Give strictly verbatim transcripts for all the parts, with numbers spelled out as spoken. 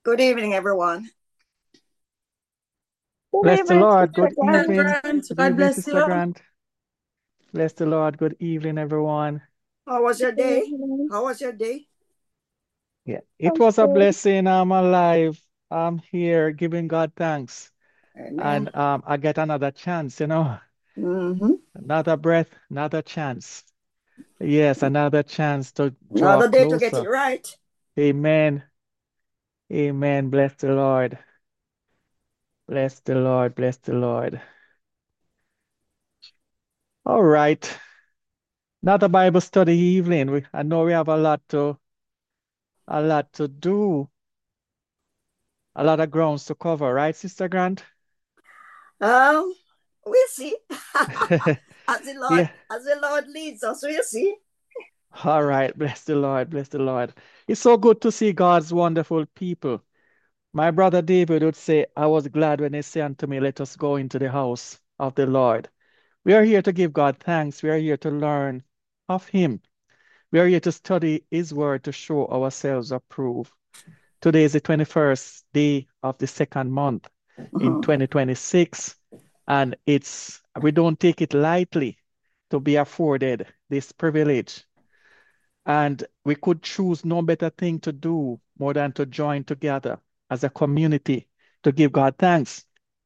Good evening, everyone. Good Bless the evening, Lord. Sister Good Sister Grant. evening. Grant, Good God evening, bless Sister you. Grant. Bless the Lord. Good evening, everyone. How was your Good day? evening. How was your day? Yeah, it I'm was a good. blessing. I'm alive. I'm here giving God thanks. Amen. And um, I get another chance, you know, Mm-hmm. another breath, another chance. Yes, another chance to draw Another day to get it closer. right. Amen. Amen. Bless the Lord. Bless the Lord. Bless the Lord. All right. Another Bible study evening. We, I know we have a lot to a lot to do. A lot of grounds to cover, right, Sister Grant? Um, we'll see. As the Lord, Yeah. as the Lord leads us, we'll see. All right. Bless the Lord. Bless the Lord. It's so good to see God's wonderful people. My brother David would say, I was glad when they say unto me, let us go into the house of the Lord. We are here to give God thanks. We are here to learn of Him. We are here to study His word to show ourselves approved. Today is the twenty-first day of the second month in Mhm. twenty twenty-six, and it's we don't take it lightly to be afforded this privilege. And we could choose no better thing to do more than to join together as a community to give God thanks.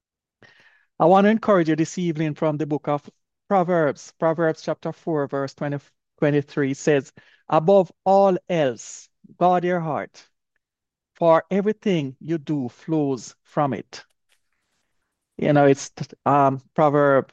I want to encourage you this evening from the book of Proverbs. Proverbs chapter four, verse twenty, twenty-three says, above all else, guard your heart, for everything you do flows from it. You know, it's um proverb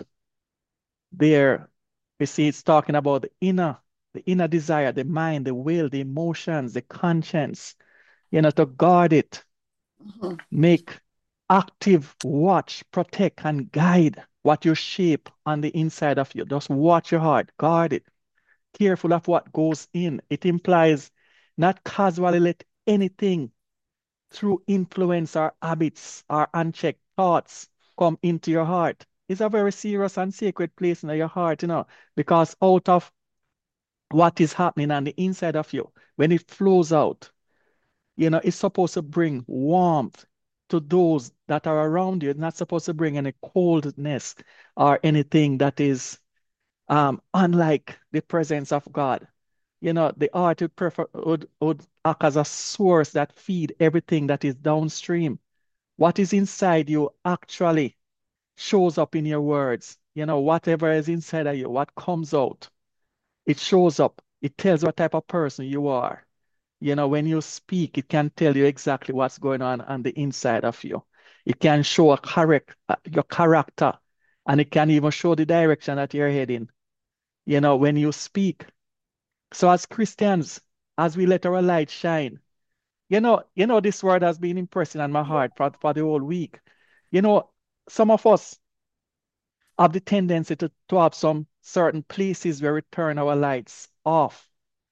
there. We see it's talking about the inner, the inner desire, the mind, the will, the emotions, the conscience, you know, to guard it, Mhm. make active watch, protect, and guide what you shape on the inside of you. Just watch your heart, guard it, careful of what goes in. It implies not casually let anything through influence or habits or unchecked thoughts come into your heart. It's a very serious and sacred place in your heart, you know, because out of what is happening on the inside of you, when it flows out, you know, it's supposed to bring warmth to those that are around you. It's not supposed to bring any coldness or anything that is um, unlike the presence of God. You know, the heart would, prefer, would, would act as a source that feed everything that is downstream. What is inside you actually shows up in your words. You know, whatever is inside of you, what comes out, it shows up. It tells what type of person you are. You know, when you speak, it can tell you exactly what's going on on the inside of you. It can show a correct, uh, your character, and it can even show the direction that you're heading, you know, when you speak. So as Christians, as we let our light shine, you know, you know, this word has been impressing on my heart for, for the whole week. You know, some of us have the tendency to, to have some certain places where we turn our lights off.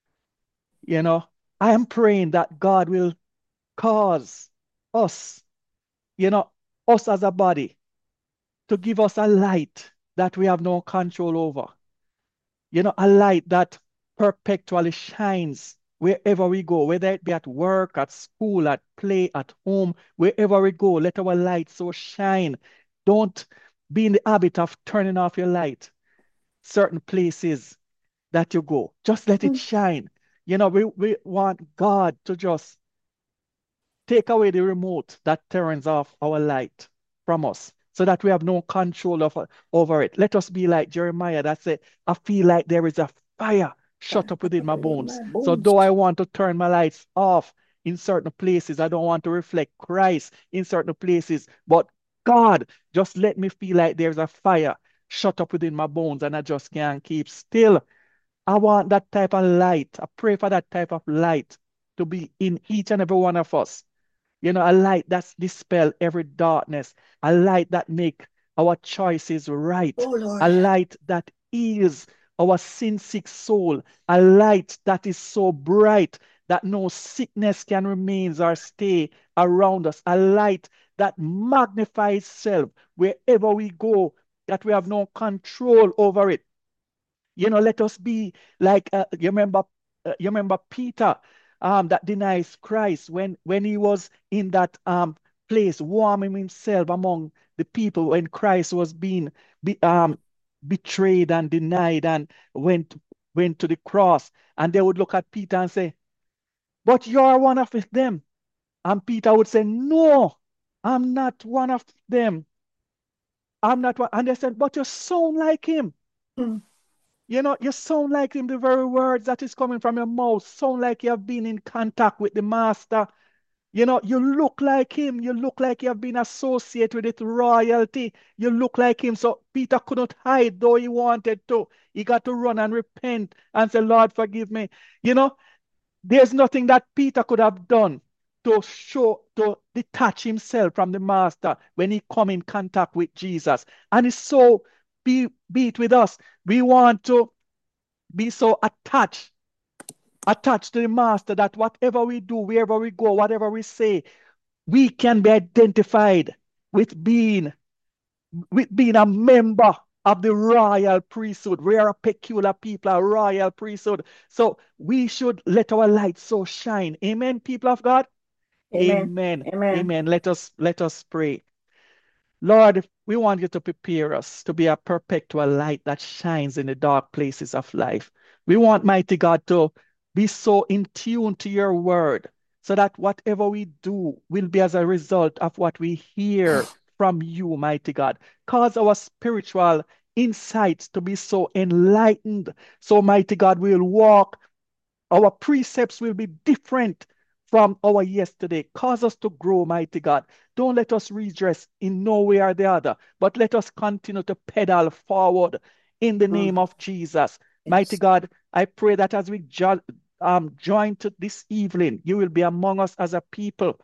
You know, I am praying that God will cause us, you know, us as a body to give us a light that we have no control over. You know, a light that perpetually shines wherever we go, whether it be at work, at school, at play, at home, wherever we go, let our light so shine. Don't be in the habit of turning off your light certain places that you go. Just let it shine. You know, we, we want God to just take away the remote that turns off our light from us so that we have no control of, over it. Let us be like Jeremiah that said, I feel like there is a fire shut up within my Within bones. my So bones. though I want to turn my lights off in certain places, I don't want to reflect Christ in certain places, but God, just let me feel like there's a fire shut up within my bones and I just can't keep still. I want that type of light. I pray for that type of light to be in each and every one of us. You know, a light that's dispel every darkness, a light that make our choices right, Oh, a Lord. light that heals our sin-sick soul, a light that is so bright that no sickness can remain or stay around us, a light that magnifies itself wherever we go, that we have no control over it. You know, let us be like uh, you remember, uh, you remember Peter. um, that denies Christ, when, when he was in that um, place, warming himself among the people when Christ was being be, um, betrayed and denied and went, went to the cross. And they would look at Peter and say, but you're one of them. And Peter would say, no, I'm not one of them. I'm not one. And they said, but you sound like him. Mm. You know, you sound like him. The very words that is coming from your mouth sound like you have been in contact with the master. You know, you look like him. You look like you have been associated with it, royalty. You look like him. So Peter couldn't hide, though he wanted to. He got to run and repent and say, Lord, forgive me. You know, there's nothing that Peter could have done to show, to detach himself from the master when he come in contact with Jesus. And it's so be, be it with us. We want to be so attached, attached to the master that whatever we do, wherever we go, whatever we say, we can be identified with being, with being a member of the royal priesthood. We are a peculiar people, a royal priesthood. So we should let our light so shine. Amen, people of God. Amen. Amen. Amen. Amen. Let us let us pray. Lord, we want you to prepare us to be a perpetual light that shines in the dark places of life. We want, mighty God, to be so in tune to your word so that whatever we do will be as a result of what we hear from you, mighty God. Cause our spiritual insights to be so enlightened. So, mighty God, we'll walk, our precepts will be different from our yesterday. Cause us to grow, mighty God. Don't let us redress in no way or the other, but let us continue to pedal forward in the name Mm. of Jesus. Mighty Yes. God, I pray that as we jo um, join to this evening, you will be among us as a people.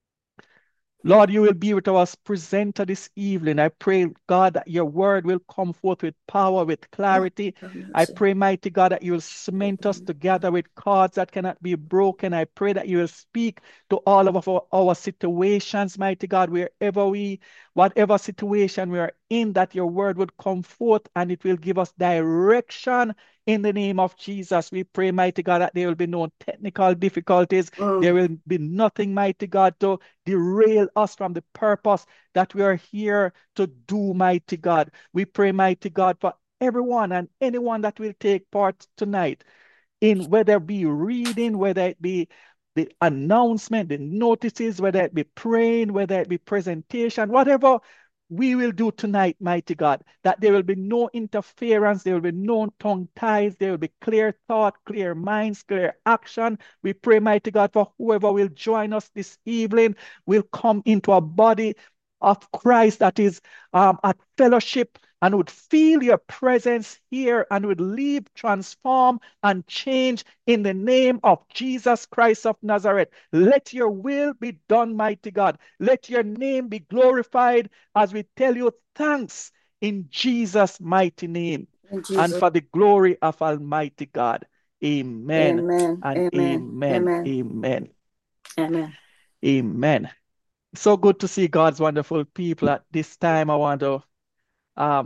Lord, you will be with our presenter this evening. I pray, God, that your word will come forth with power, with Lord, clarity. have I mercy. pray, mighty God, that you will cement us together with cords that cannot be broken. I pray that you will speak to all of our, our situations, mighty God, wherever we, whatever situation we are in, that your word would come forth and it will give us direction in the name of Jesus. We pray, mighty God, that there will be no technical difficulties. Mm. There will be nothing, mighty God, to derail us from the purpose that we are here to do, mighty God. We pray, mighty God, for everyone and anyone that will take part tonight in whether it be reading, whether it be the announcement, the notices, whether it be praying, whether it be presentation, whatever we will do tonight, mighty God, that there will be no interference, there will be no tongue ties, there will be clear thought, clear minds, clear action. We pray, mighty God, for whoever will join us this evening will come into a body of Christ that is um, at fellowship and would feel your presence here and would leave transformed and change in the name of Jesus Christ of Nazareth. Let your will be done, mighty God. Let your name be glorified as we tell you thanks in Jesus' mighty name In and Jesus. for the glory of Almighty God. Amen Amen. and Amen. amen. Amen. Amen. Amen. Amen. So good to see God's wonderful people. At this time, I want to um,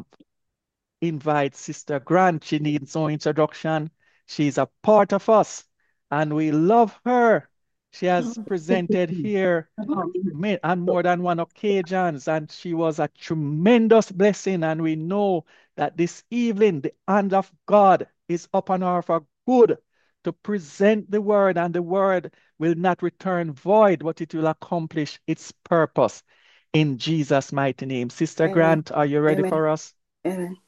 invite Sister Grant. She needs no introduction. She's a part of us, and we love her. She has presented here ma- on more than one occasions, and she was a tremendous blessing. And we know that this evening, the hand of God is upon her for good to present the word, and the word will not return void, but it will accomplish its purpose in Jesus' mighty name. Sister Amen. Grant, are you ready Amen. for us? Amen.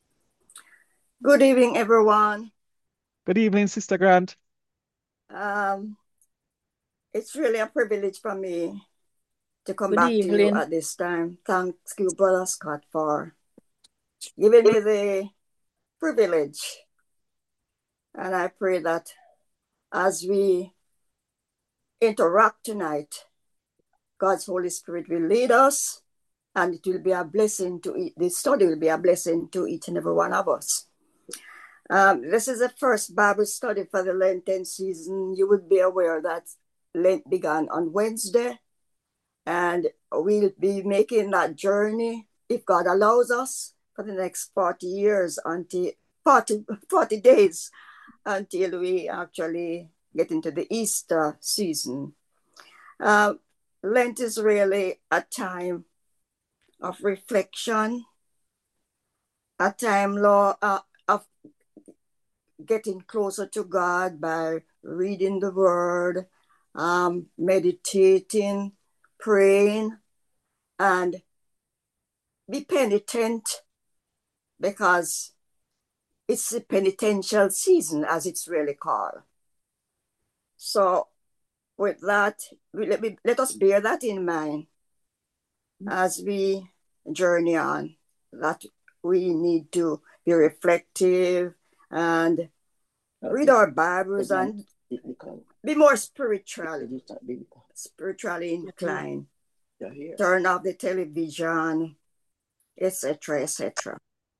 Good evening, everyone. Good evening, Sister Grant. Um, it's really a privilege for me to come Good back to you evening. at this time. Thank you, Brother Scott, for giving me the privilege. And I pray that as we interact tonight, God's Holy Spirit will lead us, and it will be a blessing to each. The study will be a blessing to each and every one of us. Um, this is the first Bible study for the Lenten season. You would be aware that Lent began on Wednesday, and we'll be making that journey, if God allows us, for the next forty years, until forty, forty days, until we actually get into the Easter season. Uh, Lent is really a time of reflection, a time Lord, uh, of getting closer to God by reading the Word, um, meditating, praying, and be penitent, because it's the penitential season, as it's really called. So with that, we, let, me, let us bear that in mind as we journey on, that we need to be reflective and read our Bibles and be more spiritually, spiritually inclined. Turn off the television, et cetera, et cetera.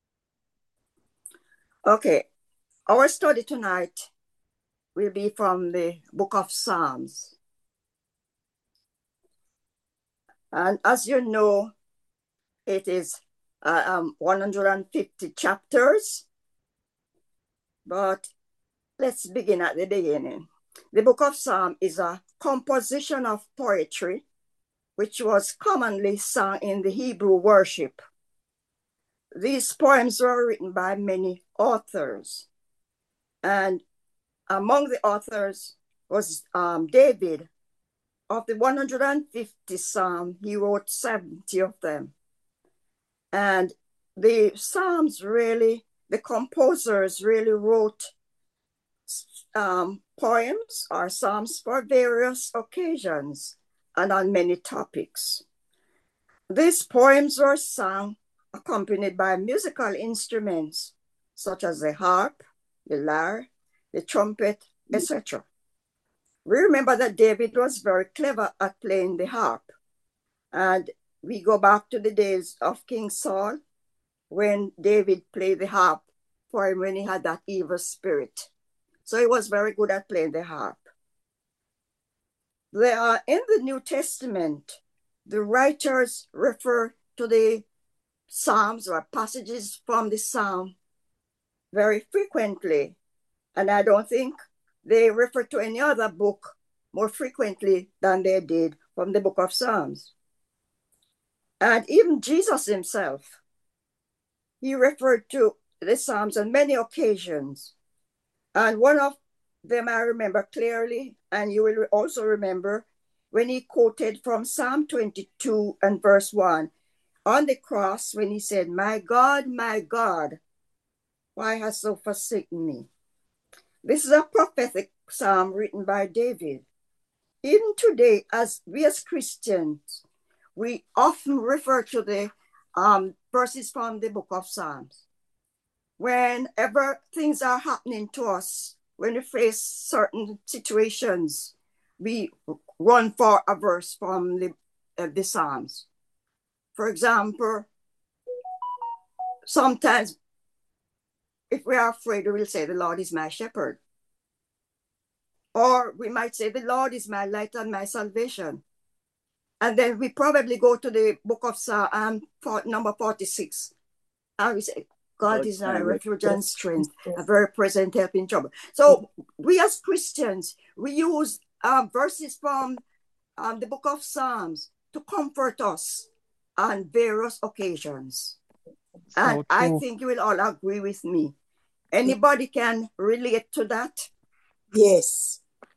Okay, our study tonight will be from the book of Psalms. And as you know, it is uh, um, one hundred fifty chapters. But let's begin at the beginning. The book of Psalms is a composition of poetry, which was commonly sung in the Hebrew worship. These poems were written by many authors. And among the authors was um, David. Of the one hundred fifty Psalms, he wrote seventy of them. And the Psalms really, the composers really wrote um, poems or psalms for various occasions and on many topics. These poems were sung accompanied by musical instruments such as the harp, the lyre, the trumpet, et cetera. We remember that David was very clever at playing the harp. And we go back to the days of King Saul, when David played the harp for him when he had that evil spirit. So he was very good at playing the harp. There are, in the New Testament, the writers refer to the Psalms or passages from the Psalm very frequently. And I don't think they refer to any other book more frequently than they did from the book of Psalms. And even Jesus himself, he referred to the Psalms on many occasions. And one of them I remember clearly, and you will also remember when he quoted from Psalm twenty-two and verse one on the cross, when he said, "My God, my God, why hast thou forsaken me?" This is a prophetic psalm written by David. Even today, as we as Christians, we often refer to the um, verses from the book of Psalms. Whenever things are happening to us, when we face certain situations, we run for a verse from the, uh, the Psalms. For example, sometimes if we are afraid, we will say, "The Lord is my shepherd." Or we might say, "The Lord is my light and my salvation." And then we probably go to the book of Psalm, um, number forty-six. And we say, "God is our refuge and strength, a very present help in trouble." So we as Christians, we use uh, verses from um, the book of Psalms to comfort us on various occasions. So and true. I think you will all agree with me. Anybody can relate to that? Yes.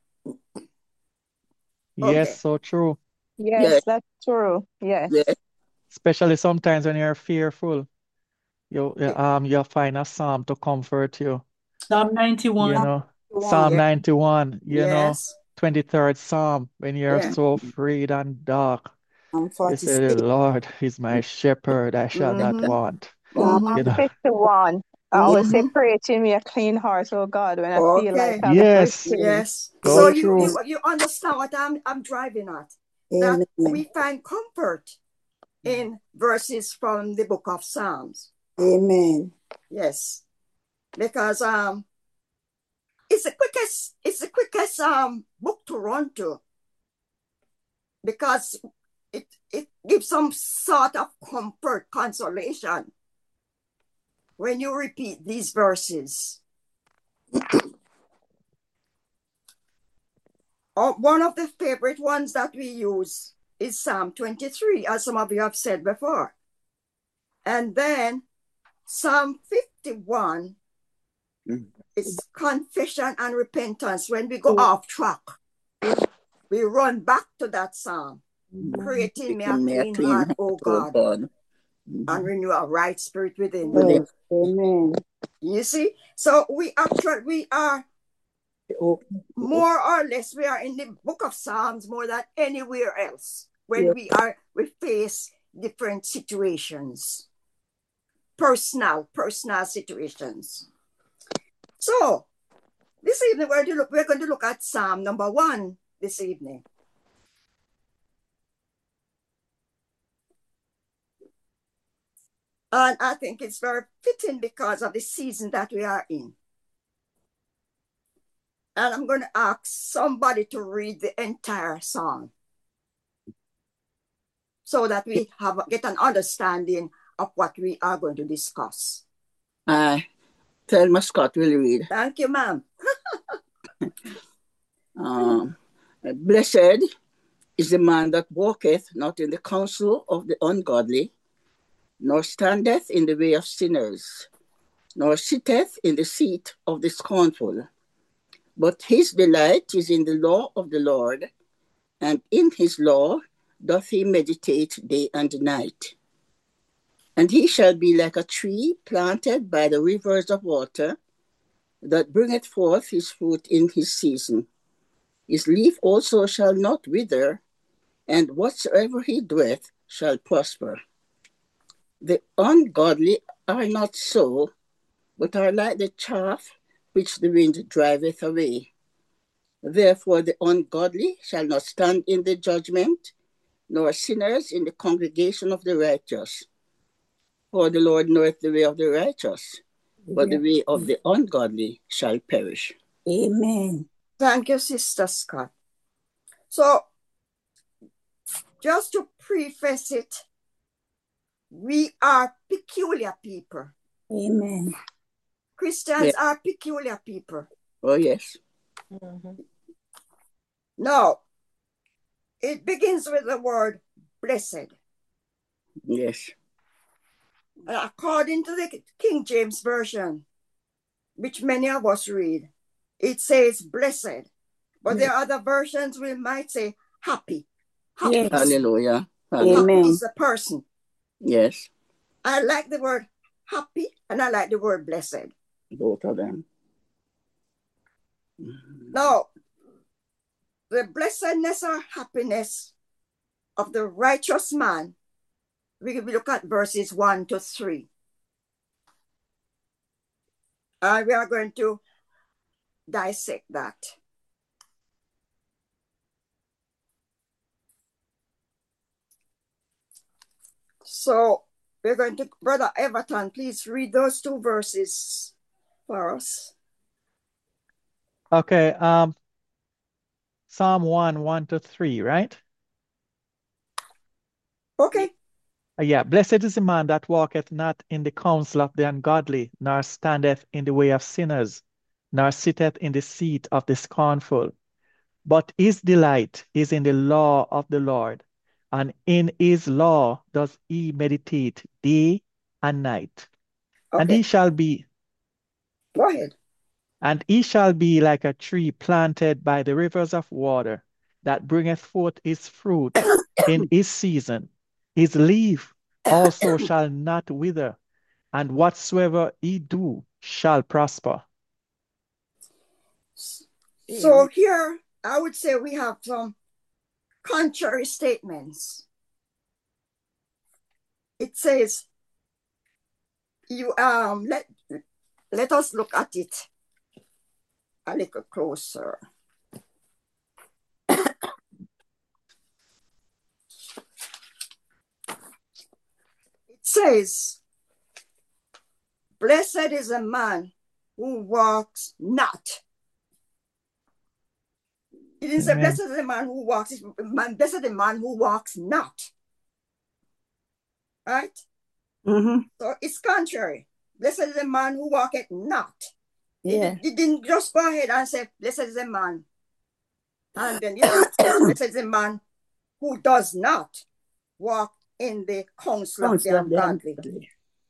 Yes, Okay. so true. Yes, Yes. that's true. Yes. Yes. Especially sometimes when you're fearful, you you, um you find a psalm to comfort you. Psalm You ninety-one. know, One. Psalm Yes. ninety-one, you know, Yes. twenty-third Psalm, when you're Yeah. so afraid and dark, Psalm you say, "The forty-six. Lord is my shepherd, I shall not Mm-hmm. want." Psalm Mm-hmm. You know, fifty-one. I always say, Mm-hmm. "Create in me a clean heart, oh God," when I feel like Okay. I'm yes, drifting. Yes. so So Amen. you, true. you you understand what I'm I'm driving at? That Amen. we find comfort in verses from the book of Psalms. Amen. Yes. Because um it's the quickest, it's the quickest um book to run to, because it it gives some sort of comfort, consolation when you repeat these verses. Uh, one of the favorite ones that we use is Psalm twenty-three, as some of you have said before. And then Psalm fifty-one mm. is confession and repentance. When we go mm. off track, we run back to that psalm. Mm. Creating me a clean, clean heart, O God, God. Mm-hmm. and renew a right spirit within me. Yes. Amen. You see? So we actually, we are more or less, we are in the book of Psalms more than anywhere else when yes. we are, we face different situations. Personal, personal situations. So, this evening we're, to look, we're going to look at Psalm number one this evening. And I think it's very fitting because of the season that we are in. And I'm going to ask somebody to read the entire psalm so that we have get an understanding of what we are going to discuss. Uh, Thelma Scott will read. Thank you, ma'am. um, Blessed is the man that walketh not in the counsel of the ungodly, nor standeth in the way of sinners, nor sitteth in the seat of the scornful. But his delight is in the law of the Lord, and in his law doth he meditate day and night. And he shall be like a tree planted by the rivers of water, that bringeth forth his fruit in his season. His leaf also shall not wither, and whatsoever he doeth shall prosper. The ungodly are not so, but are like the chaff which the wind driveth away. Therefore the ungodly shall not stand in the judgment, nor sinners in the congregation of the righteous. For the Lord knoweth the way of the righteous, but the way of the ungodly shall perish. Amen. Thank you, Sister Scott. So, just to preface it, we are peculiar people. Amen. Christians yeah. are peculiar people. Oh, yes. Mm-hmm. Now, it begins with the word blessed. Yes. According to the King James Version, which many of us read, it says blessed. But yes. there are other versions we might say happy. Happy. Yes. Hallelujah. Hallelujah. Happy is a person. Yes. I like the word happy and I like the word blessed. Both of them. Now, the blessedness or happiness of the righteous man, we look at verses one to three. And we are going to dissect that. So we're going to, Brother Everton, please read those two verses for us. Okay, um, Psalm one, one to three, right? Okay. Uh, yeah, blessed is the man that walketh not in the counsel of the ungodly, nor standeth in the way of sinners, nor sitteth in the seat of the scornful. But his delight is in the law of the Lord, and in his law does he meditate day and night. Okay. And he shall be Go ahead. And he shall be like a tree planted by the rivers of water, that bringeth forth his fruit in his season. His leaf also shall not wither, and whatsoever he do shall prosper. So here, I would say we have some contrary statements. It says, you um let let us look at it a little closer. It says, blessed is a man who walks not. It didn't say, blessed is a man who walks, it's blessed is a man who walks not. Right? Mm-hmm. So it's contrary. Blessed is a man who walketh not. Yeah. It, it didn't just go ahead and say, blessed is a man And then, you know, it says, this is a man who does not walk in the counsel of the Counsel of the ungodly, ungodly.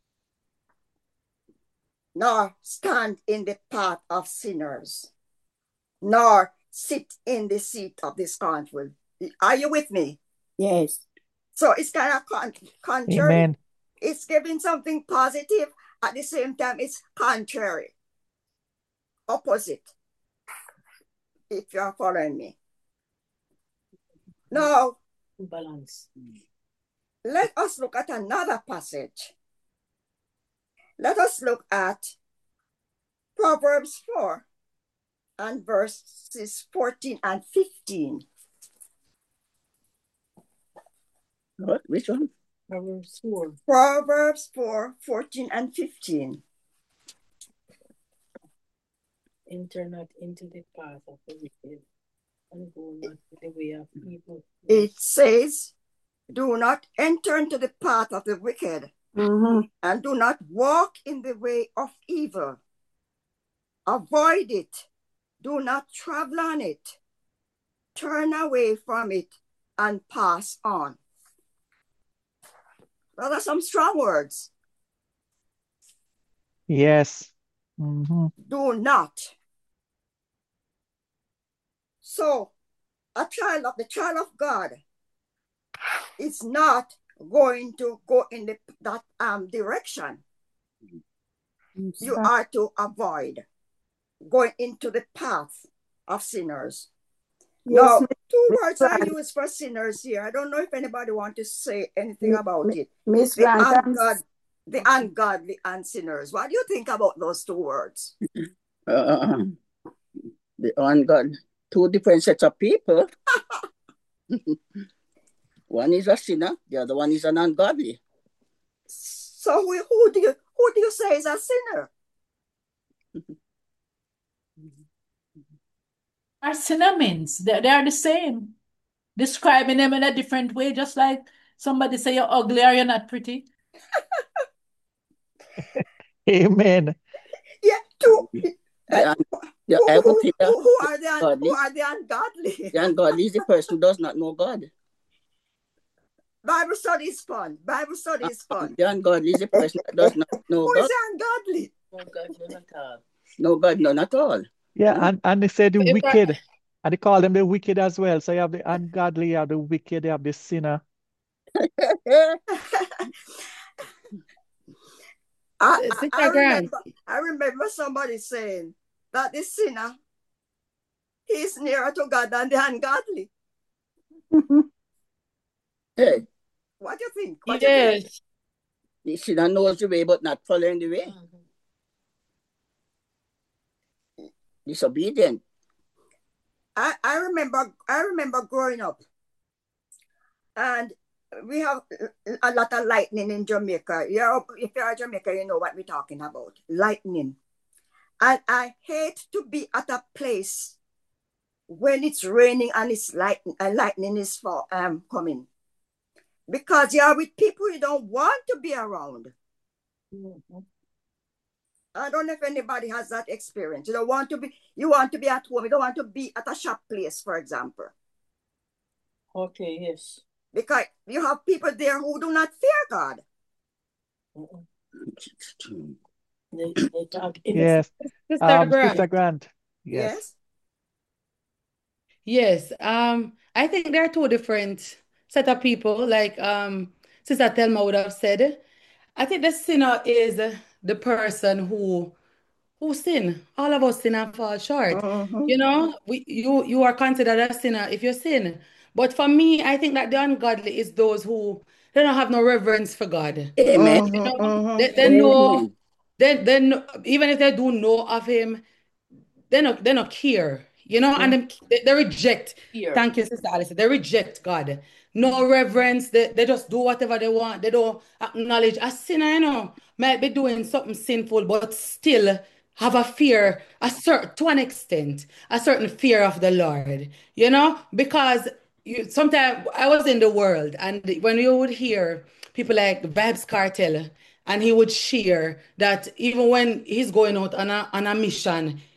nor stand in the path of sinners, nor sit in the seat of the scornful. Are you with me? Yes. So it's kind of con- contrary. Amen. It's giving something positive. At the same time, it's contrary. Opposite. If you're following me. Now, Balance. let us look at another passage. Let us look at Proverbs four and verses fourteen and fifteen. What? Which one? Proverbs four. Proverbs four, fourteen and fifteen. Enter not into the path of the wicked, and go not the way of evil. It says, do not enter into the path of the wicked, Mm-hmm. and do not walk in the way of evil. Avoid it. Do not travel on it. Turn away from it and pass on. Those are some strong words. Yes. Mhm. Do not. So, a child of the child of God is not going to go in the, that um, direction. You are to avoid going into the path of sinners. Yes, Now, Miss- two Miss words are Grant. used for sinners here. I don't know if anybody wants to say anything Mi- about mi- it. Miss The Grant, I'm ungod, the ungodly and sinners. What do you think about those two words? Uh, the ungodly. Two different sets of people. One is a sinner, the other one is an ungodly. So who, who do you who do you say is a sinner? Are synonyms. They, they are the same. Describing them in a different way, just like somebody say you're ugly or you're not pretty. Amen. Yeah, two. The, Uh, un- the, who, I would who, think who, that who are the un- godly, who are the ungodly? the ungodly is the person who does not know God. Bible study is fun. Bible study is fun. The ungodly is the person that does not know Who is God. ungodly? no God, none at all. No God, none at all. Yeah, Huh? and, and they say the If I, wicked, and they call them the wicked as well. So you have the ungodly, you have the wicked, you have the sinner. I, I, Sister I Grant, remember I remember somebody saying that the sinner is nearer to God than the ungodly. Hey, What do you think? What do you think? yes. the sinner knows the way but not following the way. Disobedient. I, I remember I remember growing up, and we have a lot of lightning in Jamaica. You're, if you're a Jamaica, you know what we're talking about. Lightning. And I hate to be at a place when it's raining and it's lightning and lightning is for, um coming. Because you're with people you don't want to be around. I don't know if anybody has that experience. You don't want to be, you want to be at home. You don't want to be at a shop place, for example. Okay, yes. Because you have people there who do not fear God. They, they talk innocent. Yes. Sister Um, Grant. Sister Grant. Yes. Yes. Yes. Um, I think there are two different set of people, like um Sister Thelma would have said. I think the sinner is the person who who sin. All of us sin and fall short. Mm-hmm. You know, we you you are considered a sinner if you sin. But for me, I think that the ungodly is those who they don't have no reverence for God. Amen. Mm-hmm. You know, Mm-hmm. they, they know, Amen. they, they know, even if they do know of him, they not they not care, you know, and them, they, they reject. Here. Thank you, Sister Alice. They reject God. No reverence. They, they just do whatever they want. They don't acknowledge a sinner, you know, might be doing something sinful, but still have a fear, a certain to an extent, a certain fear of the Lord, you know, because you sometimes I was in the world, and when you would hear people like Vybz Kartel, and he would share that even when he's going out on a on a mission,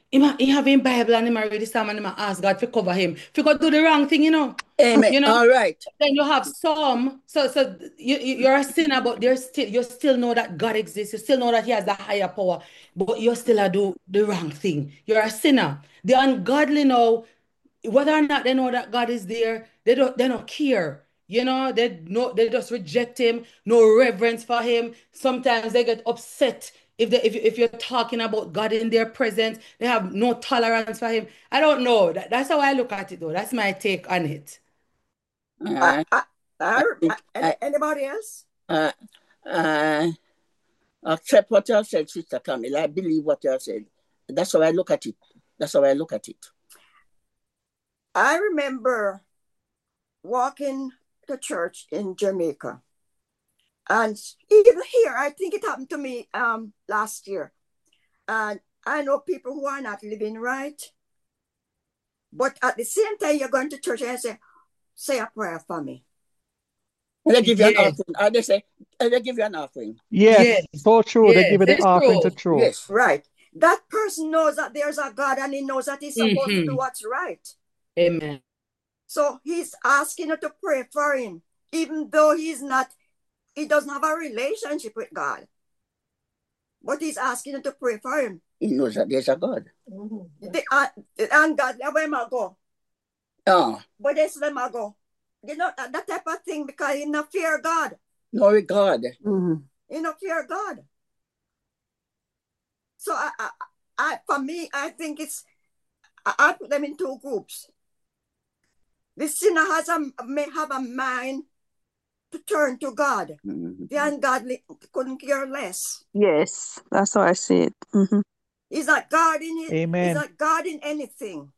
He, ma- he have him Bible and him a read the psalm and him a ask God to cover him. If you go do the wrong thing, you know. Amen. You know, All right. then you have some. So so you, you- you're a sinner, but there's still you still know that God exists. You still know that He has the higher power, but you still a do the wrong thing. You're a sinner. The ungodly know whether or not they know that God is there, they don't they don't care. You know, they no they just reject him, no reverence for him. Sometimes they get upset if they if, if you're talking about God in their presence, they have no tolerance for him. I don't know. That, that's how I look at it though. That's my take on it. I, Uh, I, I I, think I, any, I, anybody else? uh, uh, accept what you have said, Sister Camille. I believe what you have said. That's how I look at it. That's how I look at it. I remember walking to church in Jamaica. And even here, I think it happened to me um, last year. And I know people who are not living right. But at the same time, you're going to church and say, say a prayer for me. And they give you an Yes. offering. Or they say, and they give you an offering. Yes, Yes. so true. They Yes, give you the it's offering to true. throw. Yes. Right. That person knows that there's a God and he knows that he's supposed to do Mhm. what's right. Amen. So he's asking you to pray for him, even though he's not, he doesn't have a relationship with God. But he's asking you to pray for him. He knows that there's a God. Mhm. The, uh, and God, where am I go? Oh, But that's where I go. You know, that, that type of thing, because he not fear God. no regard. Mm-hmm. He not fear God. So I, I, I, for me, I think it's, I, I put them in two groups. The sinner has a, may have a mind to turn to God. Mm-hmm. The ungodly couldn't care less. Yes, that's how I see it. Mhm. He's not guarding it. He's Amen. not guarding anything.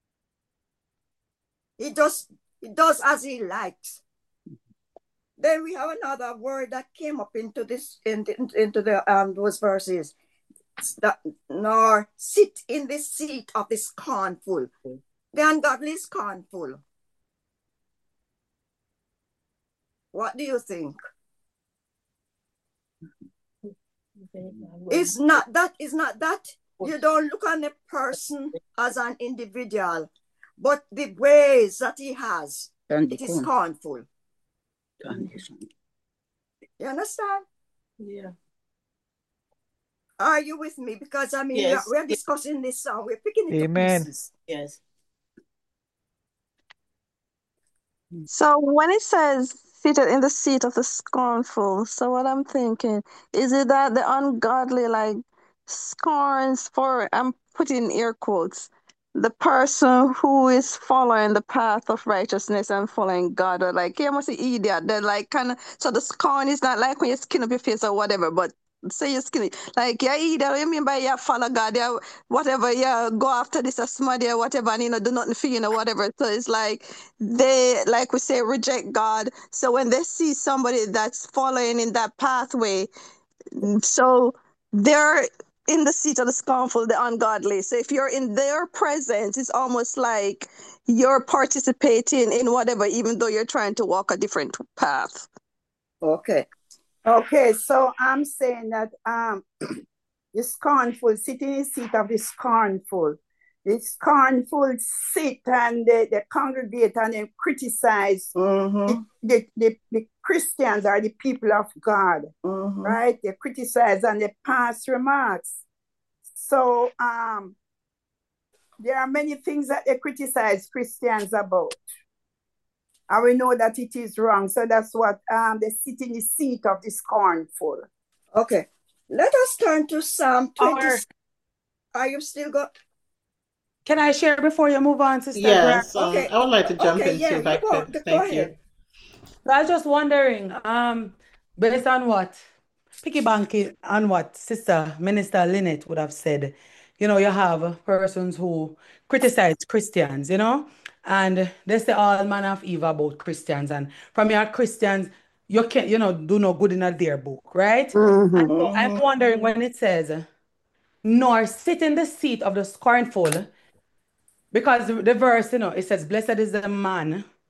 He just he does as he likes. Then we have another word that came up into this into, into the um those verses. That nor sit in the seat of the scornful. The ungodly is scornful. What do you think? It's not that, it's not that you don't look on a person as an individual, but the ways that he has, And it is scornful. You understand? Yeah. Are you with me? Because I mean, Yes. we're, we're discussing this song, we're picking it Amen. to pieces. Yes. So when it says seated in the seat of the scornful, so what I'm thinking, is it that the ungodly like scorns for, I'm putting air quotes, the person who is following the path of righteousness and following God, or like, yeah, must be idiot. They're like kind of, so the scorn is not like when you skin up your face or whatever, but say you're skinny, like, yeah, idiot, what you mean by yeah, follow God, yeah, whatever, yeah, go after this, a smuddy or whatever, and you know, do nothing for you, know, whatever. So it's like, they, like we say, reject God. So when they see somebody that's following in that pathway, so they're in the seat of the scornful, the ungodly. So if you're in their presence, it's almost like you're participating in whatever, even though you're trying to walk a different path. Okay. Okay, so I'm saying that um, the scornful, sitting in the seat of the scornful. The scornful sit and they, they congregate and they criticize Mm-hmm. the, the, the Christians or the people of God, Mm-hmm. right? They criticize and they pass remarks. So um, there are many things that they criticize Christians about. And we know that it is wrong. So that's what um, they sit in the seat of the scornful. Okay. Let us turn to Psalm twenty. Or Are you still go? can I share before you move on, Sister Yes, Grant? um, Okay. I would like to jump Okay, in yeah, too if you I go, could. go Thank you. ahead. So I was just wondering, um, based on what, picky banky on what Sister Minister Lynette would have said, you know, you have persons who criticize Christians, you know, and they say all manner of evil about Christians, and from your Christians, you can't, you know, do no good in their book, right? Mm-hmm. And so I'm Mm-hmm. wondering when it says, nor sit in the seat of the scornful, because the, the verse, you know, it says, blessed is the man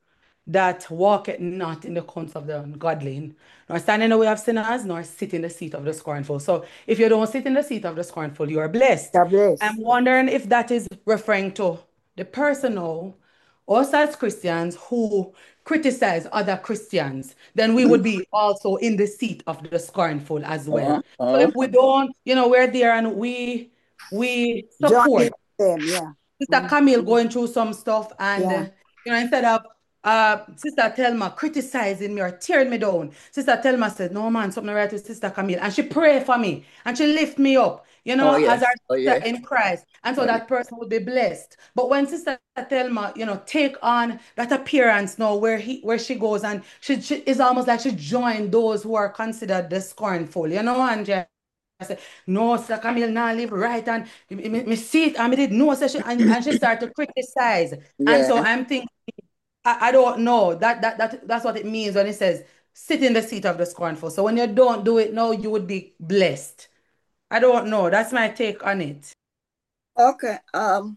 that walketh not in the counsel of the ungodly, nor stand in the way of sinners, nor sit in the seat of the scornful. So if you don't sit in the seat of the scornful, you are blessed. God bless. I'm wondering if that is referring to the person now, us as Christians who criticize other Christians, then we would be also in the seat of the scornful as well. Uh, So uh, if we don't, you know, we're there and we we Join support in them, yeah. Sister Mhm. Camille going through some stuff, and Yeah. uh, you know, instead of uh Sister Thelma criticizing me or tearing me down, Sister Thelma said, "No man, something right with Sister Camille," and she prayed for me and she lift me up, you know, oh, as yes. our Oh, sister yes. in Christ, and so Oh, that person would be blessed. But when Sister Thelma, you know, take on that appearance now, where he where she goes, and she, she is almost like she joined those who are considered the scornful, you know, Andrea. I said, no, Sister Camille, now live right. And me, me, me see it, and me did no, so she, and, and she started to criticize. And so yeah. I'm thinking, I, I don't know. That, that that that's what it means when it says sit in the seat of the scornful. So when you don't do it now, you would be blessed. I don't know. That's my take on it. Okay. Um,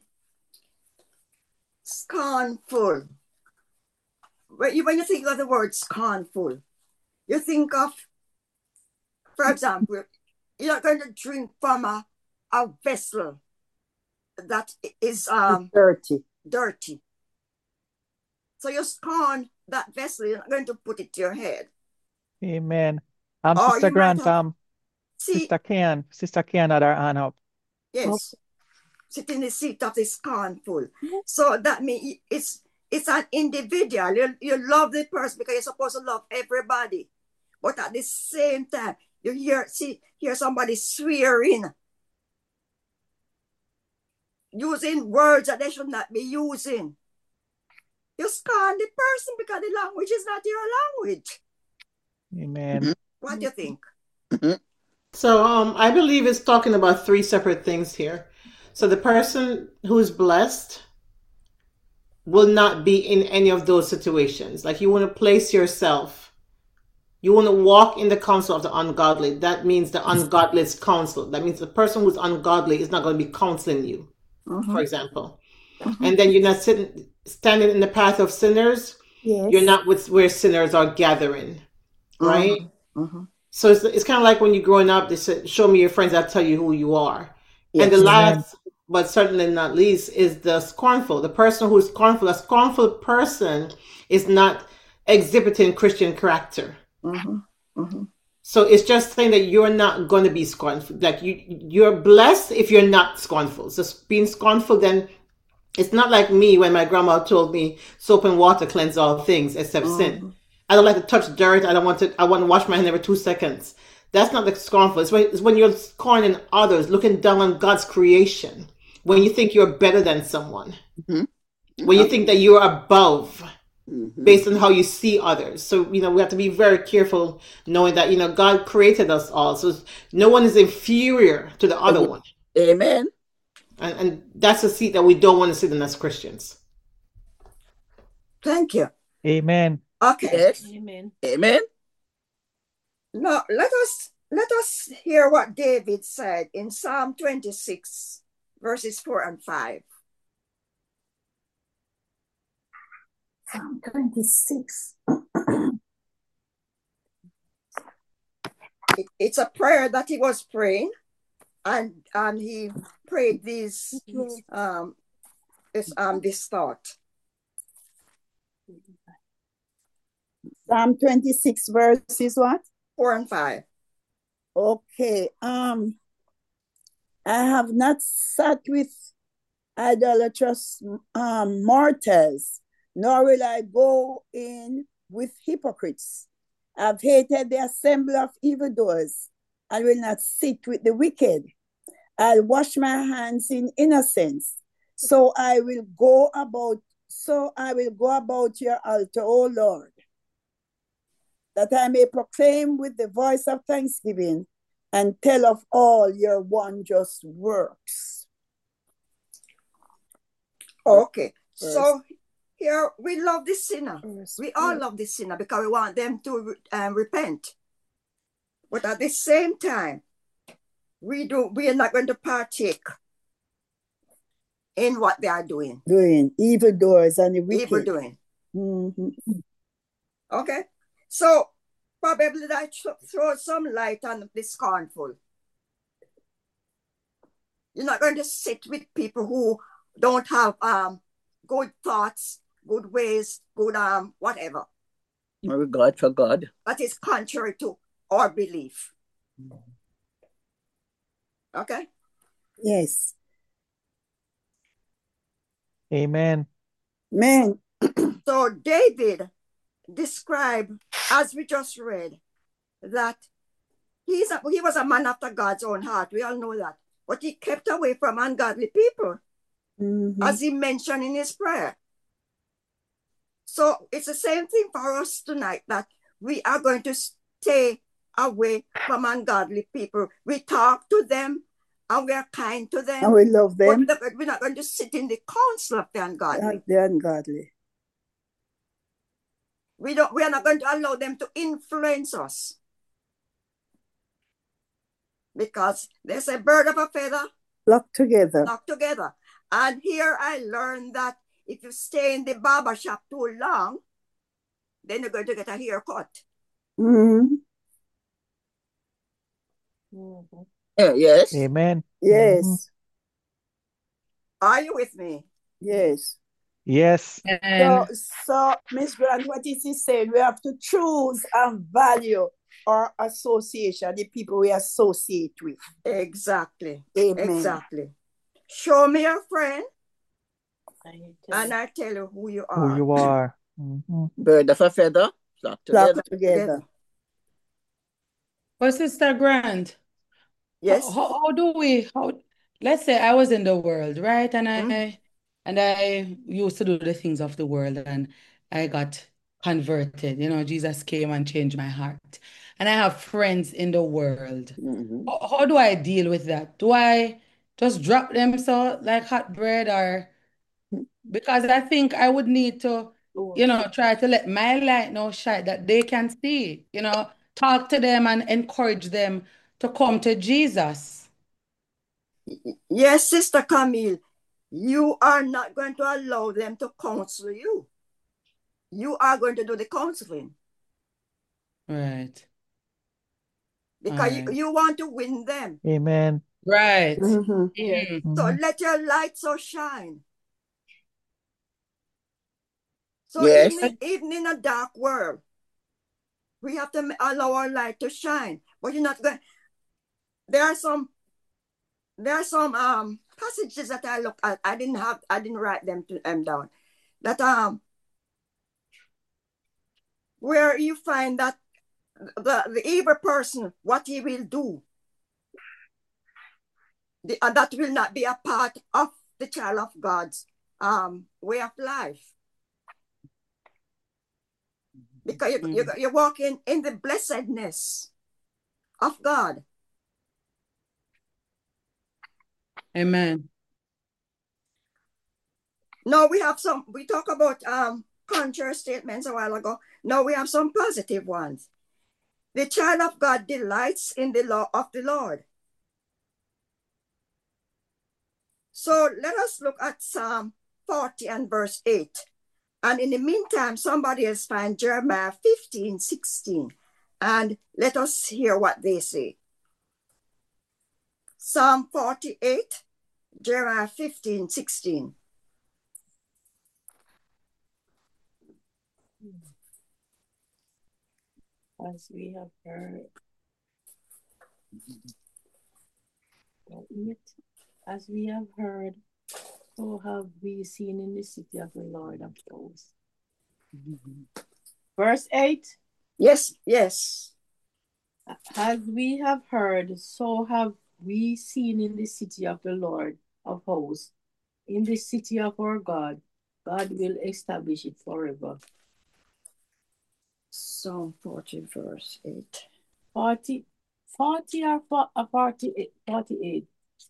scornful. When you, when you think of the word scornful, you think of, for example, you're not going to drink from a, a vessel that is um Dirty. dirty. So you scorn that vessel, you're not going to put it to your head. Amen. Um, Or Sister you might Grant, have, um, see, Sister Ken, Sister Ken had her hand up. yes, sit in the seat of the scornful. So that means it's it's an individual. You, you love the person because you're supposed to love everybody. But at the same time, you hear see hear somebody swearing, using words that they should not be using. You scorn the person because the language is not your language. Amen. What do you think? So um, I believe it's talking about three separate things here. So the person who's blessed will not be in any of those situations. Like you want to place yourself, you want to walk in the counsel of the ungodly. That means the ungodly's counsel. That means the person who's ungodly is not going to be counseling you, Mhm. for example. Mhm. And then you're not sitting, standing in the path of sinners. Yes. You're not with where sinners are gathering, right? Mhm. So it's, it's kind of like when you're growing up, they said, show me your friends, I'll tell you who you are. And the Yes. Amen. last, but certainly not least, is the scornful. The person who is scornful. A scornful person is not exhibiting Christian character. Mhm. Mhm. So it's just saying that you're not going to be scornful. Like you, you're blessed if you're not scornful. So being scornful, then it's not like me when my grandma told me soap and water cleanse all things except sin. Mhm. I don't like to touch dirt. I don't want to. I want to wash my hand every two seconds. That's not the scornful. It's when, it's when you're scorning others, looking down on God's creation. When you think you're better than someone. Mhm. When you think that you're above, Mhm. based on how you see others. So you know we have to be very careful, knowing that you know God created us all. So no one is inferior to the other one, Amen. and, and that's a seat that we don't want to sit in as Christians. Thank you. Amen. Okay. Yes. Amen. Amen. Now let us let us hear what David said in Psalm twenty-six, verses four and five. Psalm twenty-six. It, it's a prayer that he was praying, and and he prayed this um this um this thought. Psalm twenty-six verses what? Four and five. Okay. Um, I have not sat with idolatrous um, mortals, nor will I go in with hypocrites. I've hated the assembly of evildoers, and will not sit with the wicked. I'll wash my hands in innocence. So I will go about, so I will go about your altar, O Lord, that I may proclaim with the voice of thanksgiving and tell of all your wondrous works. Okay. So here we love the sinner. We all love the sinner because we want them to um, repent. But at the same time, we do we are not going to partake in what they are doing. Doing evildoers and the wicked. Evil doing. Mm-hmm. Okay? So, probably that should throw some light on the scornful. You're not going to sit with people who don't have um good thoughts, good ways, good um whatever. No regard for God. That is contrary to our belief. Okay? Yes. Amen. Man. So David described, as we just read, that he's a, he was a man after God's own heart. We all know that. But he kept away from ungodly people, Mm-hmm. as he mentioned in his prayer. So it's the same thing for us tonight, that we are going to stay away from ungodly people. We talk to them and we are kind to them. And we love But them. we're not- we're not going to sit in the council of the ungodly. The ungodly. We don't. We are not going to allow them to influence us, because there's a bird of a feather Flock together. flock together. And here I learned that if you stay in the barber shop too long, then you're going to get a haircut. Mm-hmm. Mm-hmm. Yeah, yes. Amen. Yes. Are you with me? Yes. Yes. So, And so Miss Grant, what is he saying? We have to choose and value our association, the people we associate with. Exactly. Amen. Exactly. Show me your friend, I tell and you. I tell you who you Who are. you are. Mhm. Bird of a feather, flock together. Flock together. but Sister Grant, how, Yes. how, how do we how let's say I was in the world, right? And I Mm. and I used to do the things of the world, and I got converted. You know, Jesus came and changed my heart. And I have friends in the world. Mm-hmm. How, how do I deal with that? Do I just drop them so like hot bread, or because I think I would need to, you know, try to let my light now shine that they can see, you know, talk to them and encourage them to come to Jesus. Yes, Sister Camille, you are not going to allow them to counsel you. You are going to do the counseling, Right. because you, Alright. you want to win them. Amen. Right. Mm-hmm. Yes. Mm. So Mhm. let your light so shine. So Yes. even, even in a dark world, we have to ma- allow our light to shine. But you're not going. There are some. There are some um passages that I look at. I didn't have. I didn't write them to them down. That um, where you find that the the evil person, what he will do, the, and that will not be a part of the child of God's um way of life. Because you, you, Mm. you're walking in the blessedness of God. Amen. Now we have some, we talk about um contrary statements a while ago. Now we have some positive ones. The child of God delights in the law of the Lord. So let us look at Psalm forty and verse eight. And in the meantime, somebody else find Jeremiah fifteen, sixteen. And let us hear what they say. Psalm forty-eight, Jeremiah fifteen, sixteen. As we have heard, it, as we have heard, so have we seen in the city of the Lord of hosts. Verse eight, Yes, yes. as we have heard, so have we seen in the city of the Lord of hosts, in the city of our God. God will establish it forever. Psalm forty, verse eight. forty, forty or fo- uh, forty-eight, forty-eight.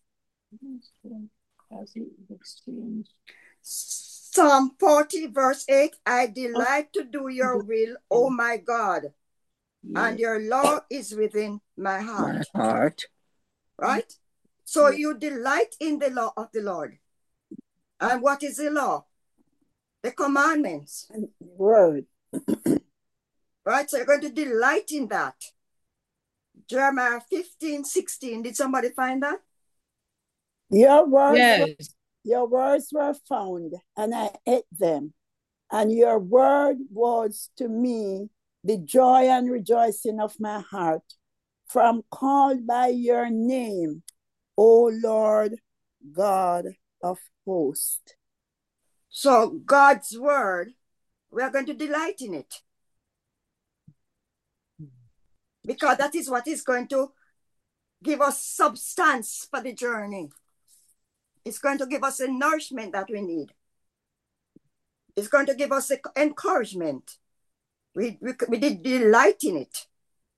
As it looks strange. Psalm forty, verse eight. I delight to do your will, O my God, and Yeah. your law is within my heart. My heart. Right? So Yeah. you delight in the law of the Lord. And what is the law? the commandments. And word. Right? So you're going to delight in that. Jeremiah fifteen, sixteen. Did somebody find that? Your words, Yes. were, your words were found, and I ate them. And your word was to me the joy and rejoicing of my heart. For I'm called by your name, O Lord God of hosts. So God's word, we are going to delight in it. Because that is what is going to give us substance for the journey. It's going to give us the nourishment that we need. It's going to give us the encouragement. We, we, we did delight in it.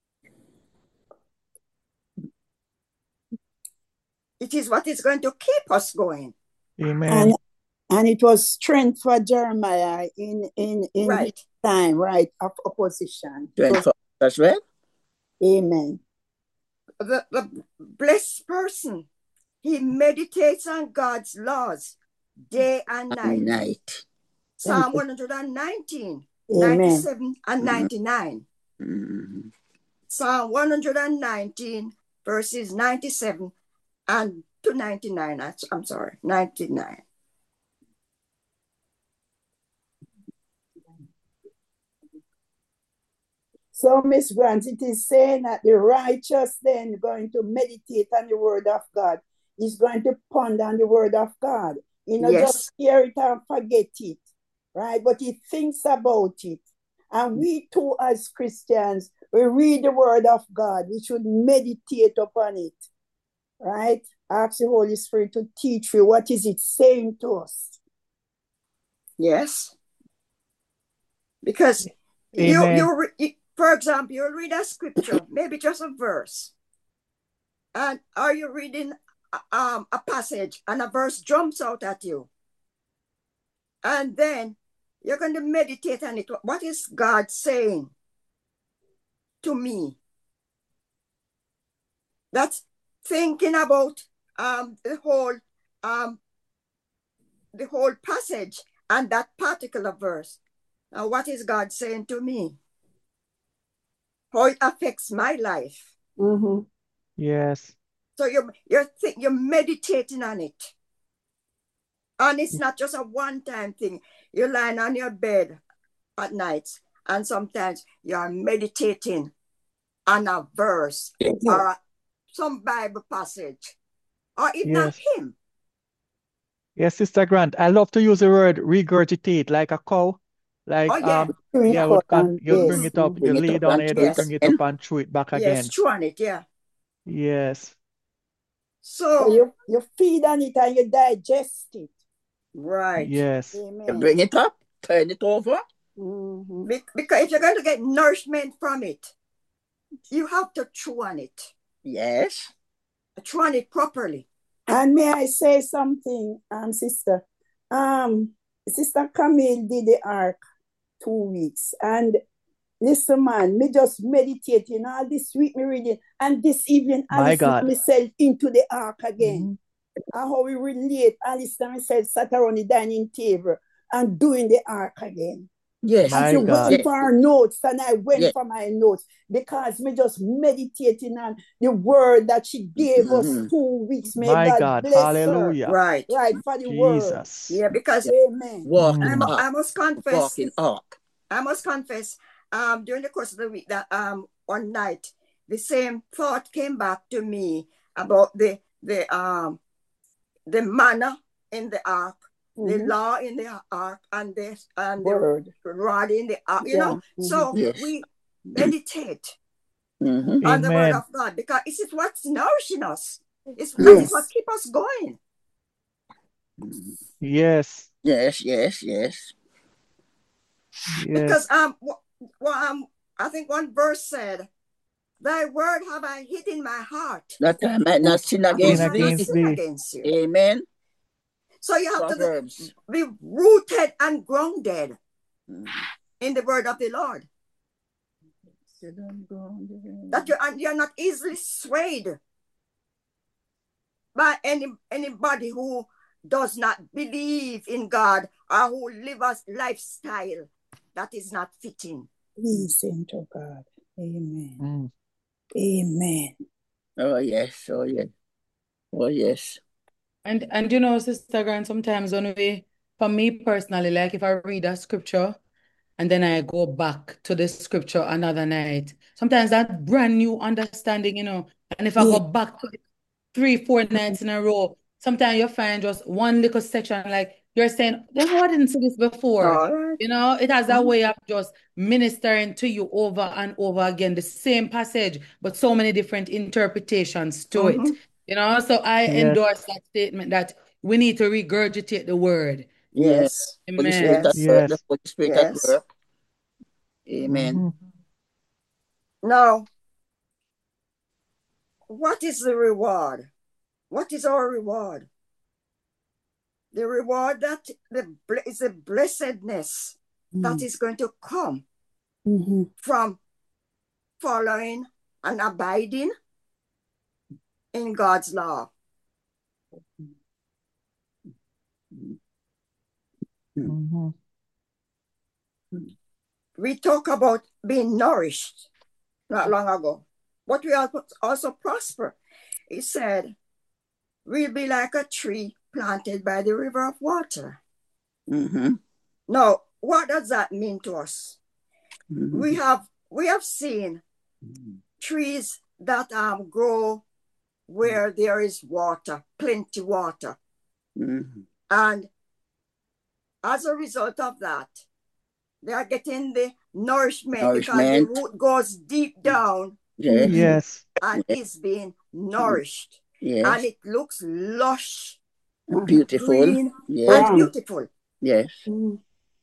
It is what is going to keep us going. Amen. And and it was strength for Jeremiah in, in, in Right. his time, right, of opposition. It Strength was- for us as well. Amen. The, the blessed person, he meditates on God's laws day and night. Night. Psalm one nineteen, Amen. ninety-seven and Mhm. ninety-nine. Mhm. Psalm one nineteen, verses ninety-seven and to ninety-nine. I- I'm sorry, ninety-nine. So, Miss Grant, it is saying that the righteous then going to meditate on the word of God. He's going to ponder on the word of God. You know, Yes. just hear it and forget it, right? But he thinks about it. And we too, as Christians, we read the word of God. We should meditate upon it, right? Ask the Holy Spirit to teach you what is it saying to us. Yes. Because you, Amen. you, re- you, for example, you'll read a scripture, maybe just a verse. And are you reading a- um, a passage and a verse jumps out at you? And then you're going to meditate on it. What is God saying to me? That's thinking about um, the whole um, the whole passage and that particular verse. Now, what is God saying to me? How it affects my life. Mm-hmm. Yes. So you're you're th- you're meditating on it, and it's not just a one-time thing. You're lying on your bed at night, and sometimes you're meditating on a verse or a- some Bible passage, or even a Yes. hymn. Yes, Sister Grant. I love to use the word regurgitate, like a cow. Like Oh yeah, um, Drink yeah, up would con and you'd yes. bring it up, Mhm. you Bring it lay up down and it, chew it and bring it again. up and chew it back yes, again. chew on it. Yeah. Yes. So So you, you feed on it and you digest it. right, Yes. You Amen. bring it up, turn it over. Mhm. Be- because if you're going to get nourishment from it, you have to chew on it, Yes. chew on it properly. And may I say something, um, sister? Um, Sister Camille did the ark two weeks. And listen, man, me just meditating all this week, me reading. And this evening, I My listen God. myself into the ark again. Mhm. And how we relate. I listen myself sat around the dining table and doing the ark again. Yes. And My she yes. God. went for her notes, and I went Yes. for my notes because me just meditating on the word that she gave us Mhm. two weeks. May My God God. bless her, Hallelujah. Right. right, for the word. Jesus. Yeah, because Amen. Walk I, in Mm. mu- ark. I must confess, Walk in ark. I must confess, um, during the course of the week that um one night the same thought came back to me about the the um the manna in the ark, the Mhm. law in the ark, and the and the Word. rod in the ark. You Yeah. know, Mhm. so Yes. we meditate Mhm. on the word Amen. of God because it's what's nourishing us. It's that is what Yes. keep us going. Yes. Yes. Yes. Yes. Because Yes. um, wh- well, um, I think one verse said, "Thy word have I hid in my heart, That I might not sin that I Sin against might not thee. against sin thee. against you." Amen. So you have to Proverbs. be rooted and grounded Mhm. in the word of the Lord. That you and you're not easily swayed by any anybody who does not believe in God or who live a lifestyle that is not fitting. Pleasing to God. Amen. Mm. Amen. Oh, yes. Oh, yes. Oh, yes. And and you know, Sister Grant, sometimes when we, for me personally, like if I read a scripture and then I go back to the scripture another night, sometimes that brand new understanding, you know, and if I Yeah. go back to it three, four nights in a row, sometimes you find just one little section, like you're saying, then I didn't see this before. All right. You know, it has a Mhm. way of just ministering to you over and over again, the same passage, but so many different interpretations to it. Mhm. You know, so I Yes. endorse that statement that we need to regurgitate the word. Yes. Holy Spirit Amen. at work. The Yes. Holy Spirit at Yes. work. Amen. Mhm. Now, what is the reward? What is our reward? The reward that the ble- is the blessedness that Mm. is going to come Mm-hmm. from following and abiding in God's law. Mhm. We talk about being nourished not long ago, but we al- also prosper. He said, we'll be like a tree planted by the river of water. Mm-hmm. Now, what does that mean to us? Mm-hmm. We have we have seen trees that um grow where there is water, plenty water. Mm-hmm. And as a result of that, they are getting the nourishment because the Nourishment. root goes deep down Yes. Yes. and is being nourished. And Yes. it looks lush, Uh-huh. Beautiful. green, and Yes. Brown. beautiful. Yes. Mm.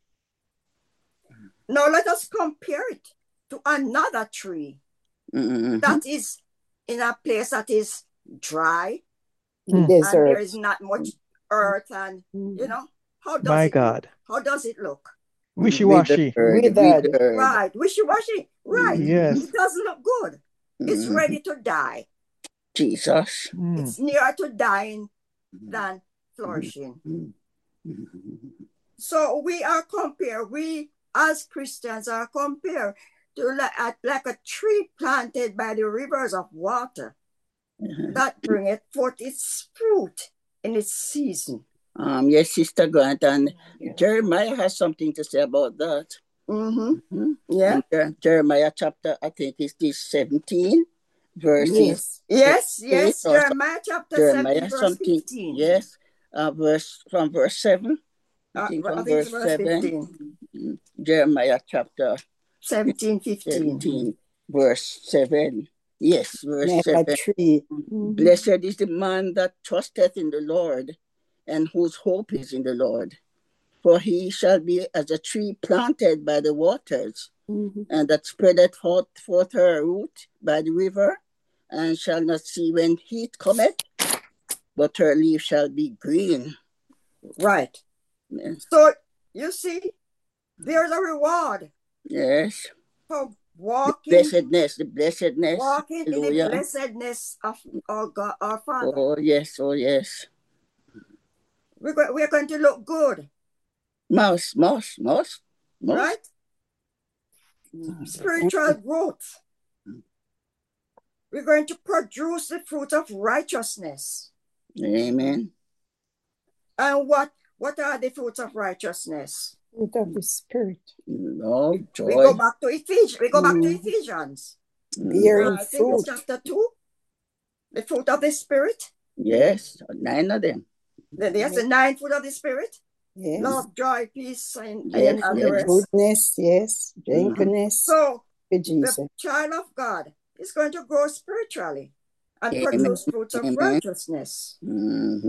Now let us compare it to another tree Mm-hmm. that is in a place that is dry Mm. and there Desert. is not much earth, and Mm. you know, how does My it look? God. How does it look? Wishy-washy. Withered. Withered. Withered. Right, wishy-washy. Right. Yes. It doesn't look good. It's Mm-hmm. ready to die. Jesus. Mm. It's nearer to dying than flourishing. Mm-hmm. So we are compared, we as Christians are compared to like, like a tree planted by the rivers of water Mm-hmm. that bringeth forth its fruit in its season. Um, yes, Sister Grant, and Jeremiah has something to say about that. Mm-hmm. Mm-hmm. Yeah. In Jer- Jeremiah chapter, I think it's this seventeen, verses Yes. Yes, eight yes. or so- Jeremiah chapter Jeremiah seven, verse something. fifteen. Yes, uh, verse from verse seven. I Uh, think I from think it's verse verse seven. fifteen. Mm, Jeremiah chapter seventeen, fifteen. seventeen, verse seven. Yes, verse Like a seven. tree. Mm-hmm. Blessed is the man that trusteth in the Lord, and whose hope is in the Lord. For he shall be as a tree planted by the waters, Mm-hmm. and that spreadeth forth, forth her root by the river, and shall not see when heat cometh, but her leaf shall be green. Right. Yes. So you see, there's a reward Yes. for The walking, blessedness, the blessedness. walking in the Hallelujah. blessedness of our God, our Father. Oh, yes, oh, yes. We're, go- we're going to look good, Mouse, mouse, mouse, mouse. right? Spiritual growth. We're going to produce the fruit of righteousness. Amen. And what, what are the fruits of righteousness? Fruit of the Spirit. Love, We go joy. back to Ephesians. We go back to Mm. Ephesians. Bearing Uh, I think it's fruit. chapter two. The fruit of the Spirit. Yes, nine of them. Then there's the nine fruit of the Spirit. Yes. Love, joy, peace, and, Yes, and the yes. rest. Goodness. Yes. Gentleness. So For the Jesus. child of God is going to grow spiritually and Amen. produce fruits of Amen. righteousness. Mm-hmm.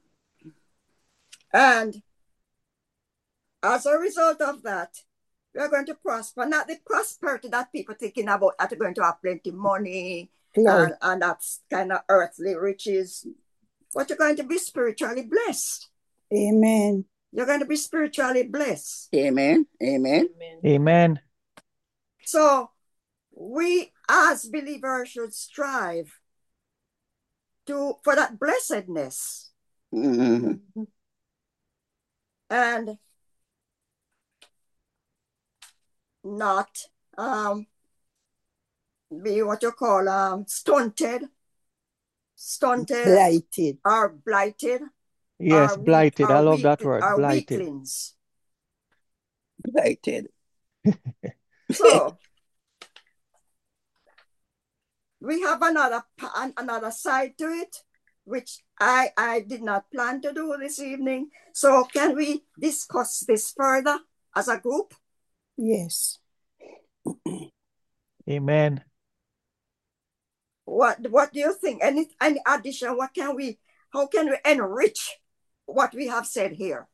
And as a result of that, we are going to prosper. Not the prosperity that people thinking about that are going to have plenty money Cloud. and, and that's kind of earthly riches. But you're going to be spiritually blessed. Amen. You're going to be spiritually blessed. Amen. Amen. Amen. So we as believers should strive to for that blessedness. Mm-hmm. and not um, be what you call um, stunted, stunted, Blighted. or blighted, Yes, or weak, blighted. I or love weak, that word, or blighted. weaklings. Blighted. So we have another another side to it, which I I did not plan to do this evening. So can we discuss this further as a group? Yes. Amen. What what do you think? Any any addition? What can we? How can we enrich what we have said here?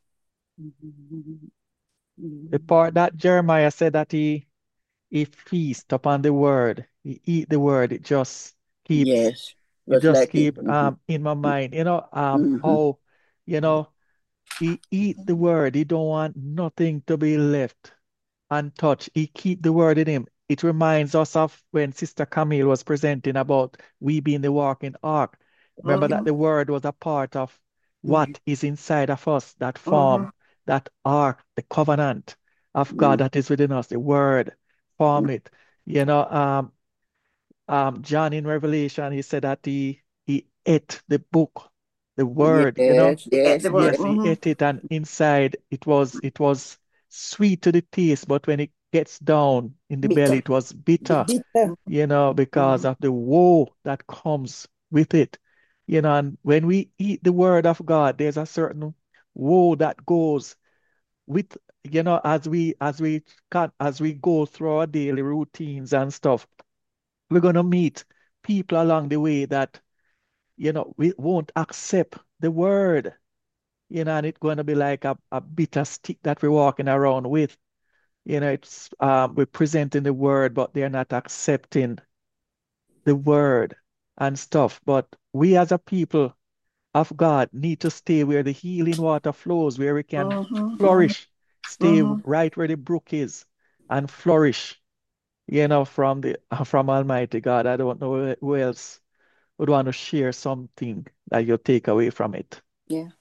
The part that Jeremiah said that he he feast upon the word, he eat the word, it just keep Yes. it Was just like it. keep um in my mind. You know, um Mhm. how, you know, he eat the word, he don't want nothing to be left untouched. He keep the word in him. It reminds us of when Sister Camille was presenting about we being the walking ark. Remember that Mhm, the word was a part of Mhm. what is inside of us, that mhm, form, that ark, the covenant of God Mhm. that is within us. The word formed it. You know, um, um, John in Revelation, he said that he he ate the book, the word, you know. Yes, He ate yes, the word. yes. Yes, he Mhm, ate it, and inside it was it was sweet to the taste, but when it gets down in the belly, bitter. it was bitter, Bitter. you know, because Mhm, of the woe that comes with it. You know, and when we eat the word of God, there's a certain woe that goes with, you know, as we as we can as we go through our daily routines and stuff, we're gonna meet people along the way that, you know, we won't accept the word, you know, and it's going to be like a, a bitter stick that we're walking around with. You know, it's um, we're presenting the word, but they're not accepting the word and stuff. But we as a people of God need to stay where the healing water flows, where we can mhm, mhm, flourish, stay mhm. right where the brook is and flourish, you know, from the from Almighty God. I don't know who else would want to share something that you take away from it. Yeah.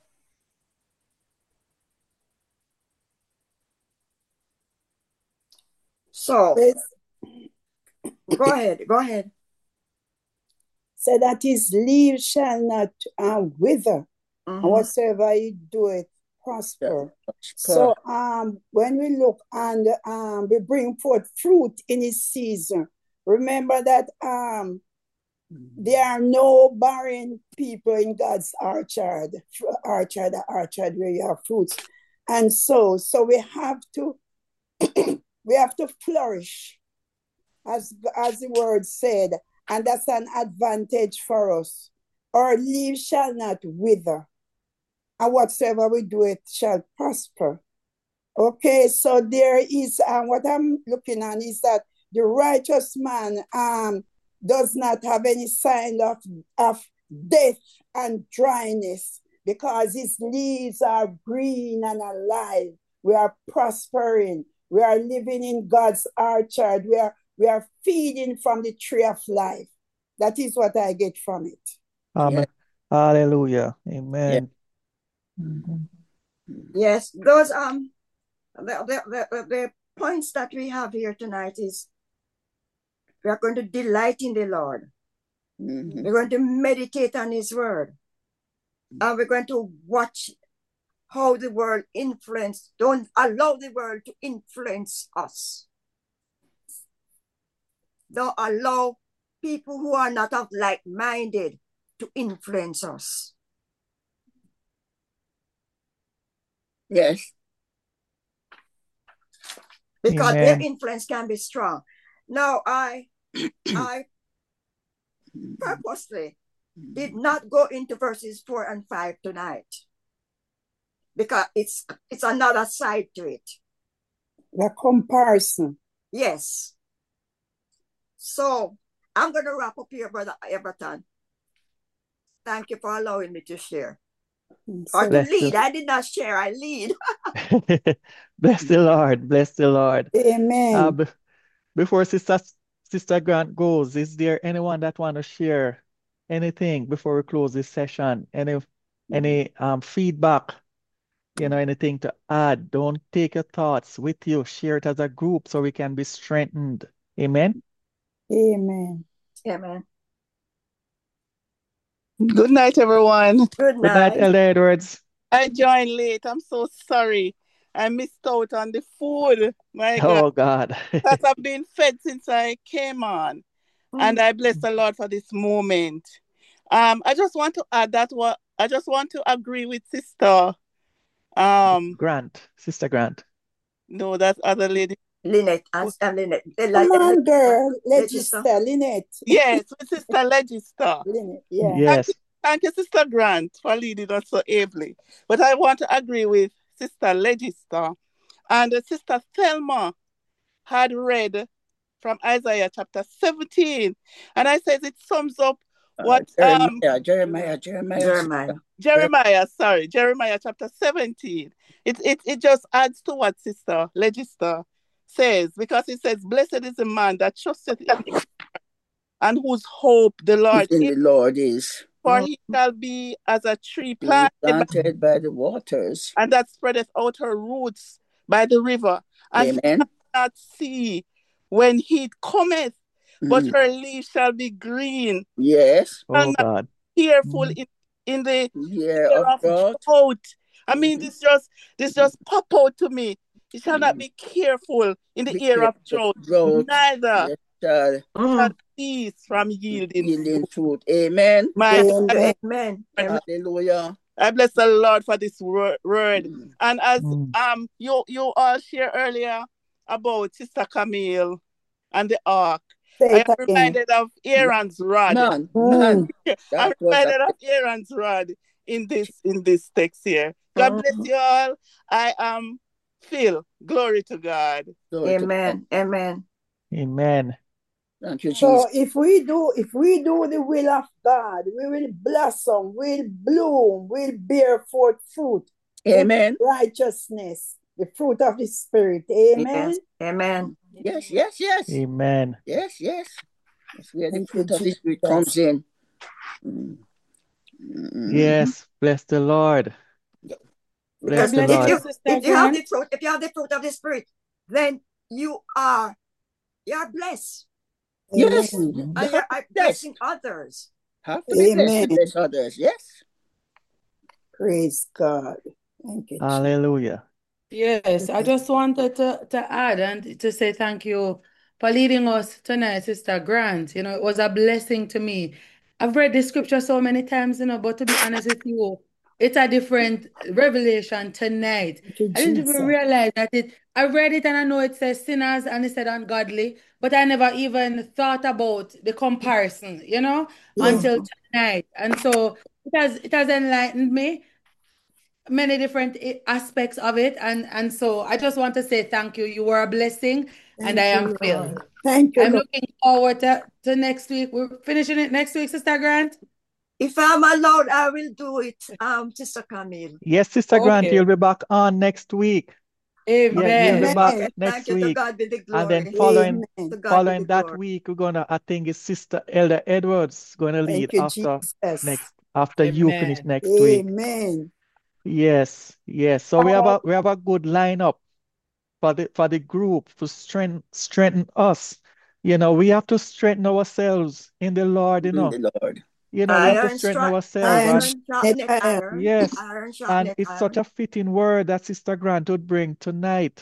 So Praise- go ahead. Go ahead. Say that his leaves shall not uh, wither, and Mhm, whatsoever you do it prosper. So um, when we look and um, we bring forth fruit in his season, remember that um, there are no barren people in God's orchard, orchard, orchard where you have fruits, and so so we have to we have to flourish, as as the word said, and that's an advantage for us. Our leaves shall not wither, and whatsoever we do, it shall prosper. Okay, so there is um, what I'm looking on is that the righteous man um does not have any sign of of death and dryness because his leaves are green and alive. We are prospering. We are living in God's orchard. We are we are feeding from the tree of life. That is what I get from it. Amen. Hallelujah. Yeah. Amen. Mhm. Yes. Those um the, the, the, the points that we have here tonight is we are going to delight in the Lord. Mhm. We're going to meditate on his word. And we're going to watch how the world influence. Don't allow the world to influence us. Don't allow people who are not of like-minded to influence us. Yes. Because their Amen. influence can be strong. Now, I I purposely did not go into verses four and five tonight because it's it's another side to it. The comparison. Yes. So I'm going to wrap up here, Brother Everton. Thank you for allowing me to share or to Bless lead. the, I did not share, I lead. bless the Lord. Bless the Lord. Uh, Amen. be- before Sister Sister Grant goes, is there anyone that want to share anything before we close this session? Any any um feedback You know, anything to add? Don't take your thoughts with you. Share it as a group so we can be strengthened. Amen. Amen. Amen. Good night, everyone. Good Good night, night. Elder Edwards. I joined late. I'm so sorry. I missed out on the food. My God. Oh, God. That I've been fed since I came on. And I bless the Lord for this moment. Um, I just want to add that what I just want to agree with Sister. Um, Grant, Sister Grant. no, that other lady. Lynette, as uh, Lynette. Come Like, on, girl. Legister. Legister, Lynette. Yes, with Sister Legister. Lynette, yeah. Thank Yes. you, thank you, Sister Grant, for leading us so ably. But I want to agree with Sister Legister. And uh, Sister Thelma had read from Isaiah chapter seventeen. And I said it sums up what Uh, um Jeremiah, Jeremiah, Jeremiah. Jeremiah. Jeremiah, sorry, Jeremiah chapter seventeen. It, it, it just adds to what Sister Legister says, because it says, blessed is the man that trusteth in the Lord, and whose hope the Lord In is, the Lord is for he shall be as a tree He planted by, planted by the waters. and that spreadeth out her roots by the river, and he Amen. shall not see when heat cometh, but Mhm. her leaves shall be green, Yes. shall Oh, not God. be careful in, in the Year year of of drought. drought. I mean, Mhm. this just this just pop out to me. You shall not be careful in the Be year of careful. drought, Drought. neither Yes, shall shall Mm. cease from yielding yielding fruit. fruit. Amen. My God, I bless, Amen. Amen. Hallelujah. I bless the Lord for this word. Mhm. And as Mm. um you you all shared earlier about Sister Camille and the ark, Say I it am again. reminded of Aaron's rod. Man, Mm. man, I'm that was a reminded of Aaron's rod in this in this text here. God bless Mhm. you all. I am Phil. Glory to God. glory to God. Amen. Amen. Amen. Thank you, Jesus. So if we do, if we do the will of God, we will blossom, we'll bloom, we'll bear forth fruit, Amen. righteousness, the fruit of the Spirit. Amen. Yes. Amen. Yes, yes, yes. Amen. Yes, yes. That's where the Thank you, fruit of the Spirit Jesus. comes in. Mm. Mm. Yes. Bless the Lord. God Bless Because the bless if Lord. you, you Sister if you have the Grant. fruit, if you have the fruit of the Spirit, then you are you are blessed, Yes. Amen. and you are blessing others. Have to be blessed to Amen. bless others. Yes. Praise God. Thank you, Jesus. Hallelujah. Yes, I just wanted to, to add and to say thank you for leading us tonight, Sister Grant. You know, it was a blessing to me. I've read the scripture so many times, you know, but to be honest with you, it's a different revelation tonight. Thank you, I didn't even Jesus. realize that it, I read it and I know it says sinners and it said ungodly, but I never even thought about the comparison, you know, Yeah. until tonight. And so it has it has enlightened me many different i- aspects of it, and and so I just want to say thank you. You were a blessing, and Thank I you, am filled. Lord. Thank you, I'm Lord. looking forward to, to next week. We're finishing it next week, Sister Grant. If I'm allowed, I will do it, um, Sister Camille. Yes, Sister Grant, Okay. you'll be back on next week. Yeah, you'll be Amen. back Amen. next Thank you. To week. God be the And then glory. following Amen. To God be following the that glory. week, we're gonna, I think it's Sister Elder Edwards gonna lead Thank you, after Jesus. next after you finish Amen. next week. Amen. Yes, yes. So we have a we have a good lineup for the for the group to strengthen strengthen us. You know, we have to strengthen ourselves in the Lord, you In know. the Lord. You know, we have to Iron strengthen strike, ourselves. Iron And iron sharpeneth sharpeneth iron. iron. yes, Iron and sharpeneth it's such iron. a fitting word that Sister Grant would bring tonight.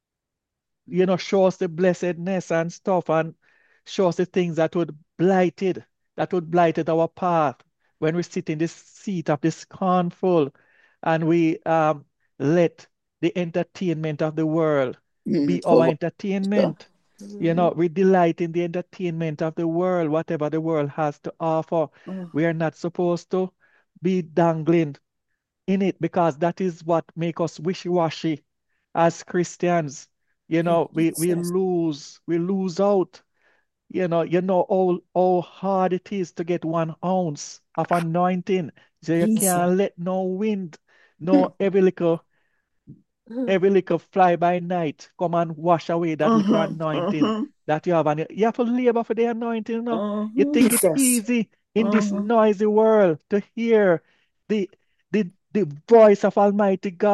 You know, show us the blessedness and stuff, and show us the things that would blighted, that would blighted our path when we sit in this seat of the scornful, and we um let the entertainment of the world Mhm. be For our what? entertainment. You Mhm. know, we delight in the entertainment of the world, whatever the world has to offer. Mhm. We are not supposed to be dangling in it, because that is what make us wishy-washy as Christians. You know, we we Jesus. lose, we lose out. You know, you know how how hard it is to get one ounce of anointing. So you Jesus. can't let no wind, Hmm. no every little Mhm. every little fly by night come and wash away that little Mhm. anointing Mhm. that you have. And you, you have to labor for the anointing, you know. You Mhm. think it's Jesus. easy in this Mhm. noisy world to hear the the the voice of Almighty God?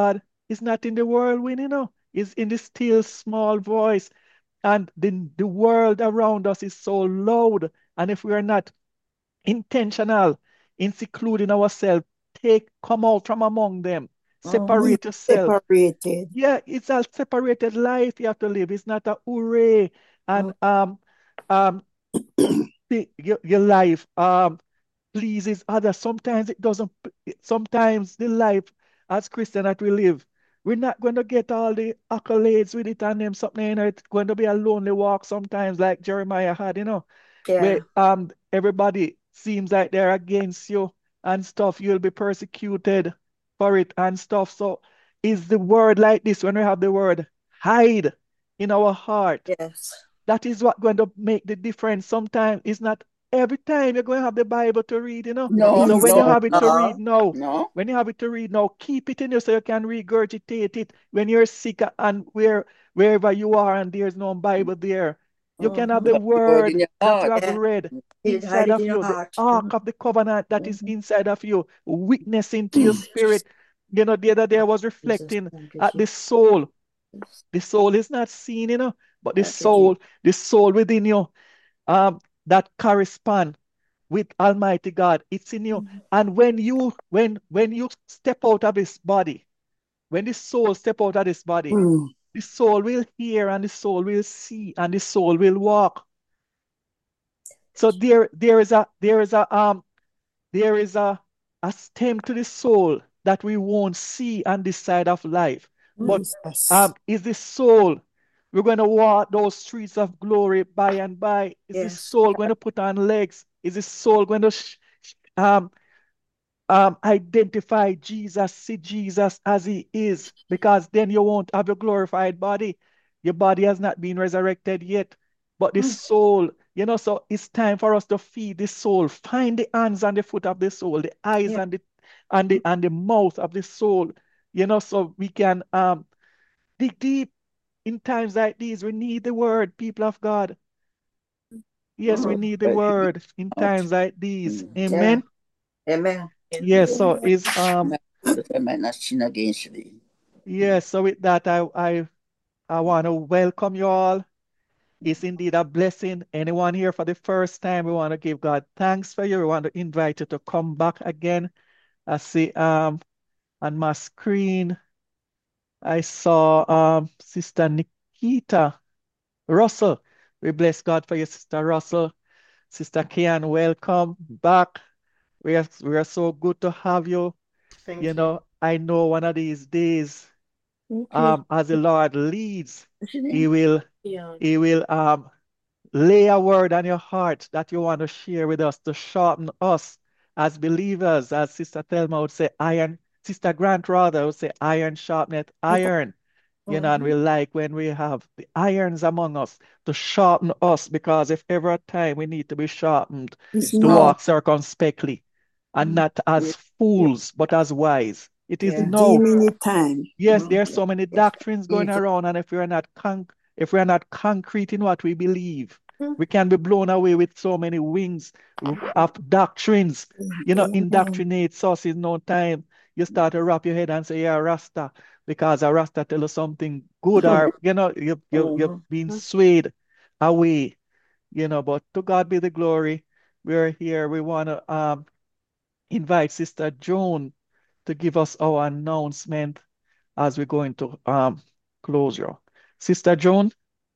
It's not in the whirlwind, you know. It's in the still small voice. And the, the world around us is so loud. And if we are not intentional in secluding ourselves, take come out from among them, Oh, separate yourself. separated. Yeah, it's a separated life you have to live. It's not a hooray and Oh, um um the, your, your life um pleases others. Sometimes it doesn't. p- Sometimes the life as Christian that we live, we're not going to get all the accolades with it and them something. You know, it's going to be a lonely walk sometimes, like Jeremiah had. You know, where yeah. um everybody seems like they're against you and stuff. You'll be persecuted for it and stuff. So is the word like this when we have the word hide in our heart? Yes. That is what going to make the difference. Sometimes it's not every time you're going to have the Bible to read, you know. Not No, So when easy you no, have at it to no, read all. now, no. when you have it to read now, keep it in you so you can regurgitate it when you're sick and where wherever you are and there's no Bible there. You can have Mm-hmm. the Put the word in word your that you heart. have Yeah. read You hide inside it of in your you, the heart. ark Mm-hmm. of the covenant that is Mm-hmm. inside of you, witnessing to your spirit. You know, the other day I was Jesus, reflecting thank you, at the Jesus. soul. The soul is not seen, you know, but the Thank you, Jesus. soul, the soul within you, um, that correspond with Almighty God. It's in you. And when you when when you step out of this body, when the soul step out of this body, Mm. the soul will hear and the soul will see and the soul will walk. So there there is a there is a um there is a a stem to the soul that we won't see on this side of life. But Jesus. um is the soul. We're going to walk those streets of glory by and by. Is the Yes. soul going to put on legs? Is the soul going to sh- sh- um um, identify Jesus, see Jesus as he is, because then you won't have a glorified body. Your body has not been resurrected yet, but the Mm. soul, you know, so it's time for us to feed the soul, find the hands and the foot of the soul, the eyes Yeah. and the and the and the mouth of the soul, you know, so we can um dig deep in times like these. We need the word, people of God. Yes, we Mm. need the But you word in know, times like these. mm, Yeah. Amen. Amen. Yes, so is um might- that I might not sin against thee. yes, so with that, I I I want to welcome you all. It's indeed a blessing. Anyone here for the first time, we want to give God thanks for you. We want to invite you to come back again. I see um on my screen, I saw um Sister Nikita Russell. We bless God for you, Sister Russell. Sister Kian, welcome back. We are we are so good to have you. You Thank you. know, I know one of these days, Okay. um, as the Lord leads, What's your He name? will Yeah. He will um lay a word on your heart that you want to share with us to sharpen us as believers, as Sister Thelma would say, iron. Sister Grant rather would say, iron sharpeneth Yeah. iron. You know, and Mhm. we like when we have the irons among us to sharpen us, because if ever a time we need to be sharpened, It's to now. walk circumspectly and Mm. not as Yeah. fools, but as wise. It is It's Yeah. now. demon time. Yes, Mm. there are so many Yes. doctrines going Jesus. around, and if we are not con if we are not concrete in what we believe, Mm. we can be blown away with so many wings of doctrines. You know, Amen. indoctrinates us in no time. You start to wrap your head and say, "Yeah, Rasta," because a Rasta tell us something good, or you know, you you you've Mhm. been swayed away. You know, but to God be the glory. We're here. We want to um invite Sister Joan to give us our announcement as we go into um closure. Sister Joan,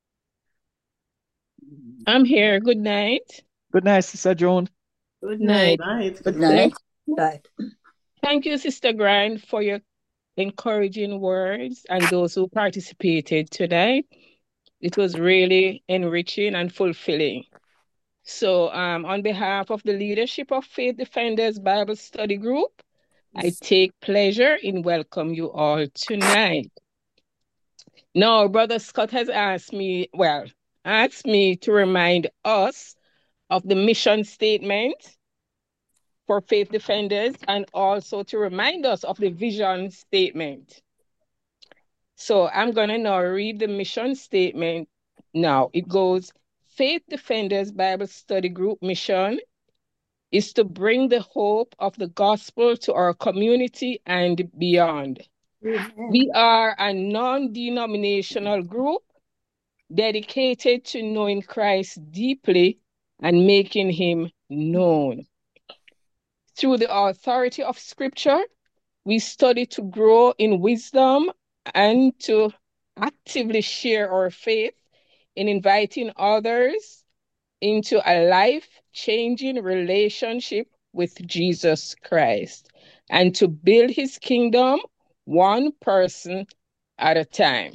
I'm here. Good night. good night, Sister Joan. Good Night. night. Night. Good Good night. night. Right. Thank you, Sister Grind, for your encouraging words and those who participated tonight. It was really enriching and fulfilling. So, um, on behalf of the leadership of Faith Defenders Bible Study Group, I take pleasure in welcoming you all tonight. Now, Brother Scott has asked me, well, asked me to remind us of the mission statement for Faith Defenders and also to remind us of the vision statement. So I'm going to now read the mission statement. Now it goes, Faith Defenders Bible Study Group mission is to bring the hope of the gospel to our community and beyond. Amen. We are a non-denominational group dedicated to knowing Christ deeply and making him known. Through the authority of Scripture, we study to grow in wisdom and to actively share our faith in inviting others into a life-changing relationship with Jesus Christ and to build his kingdom one person at a time.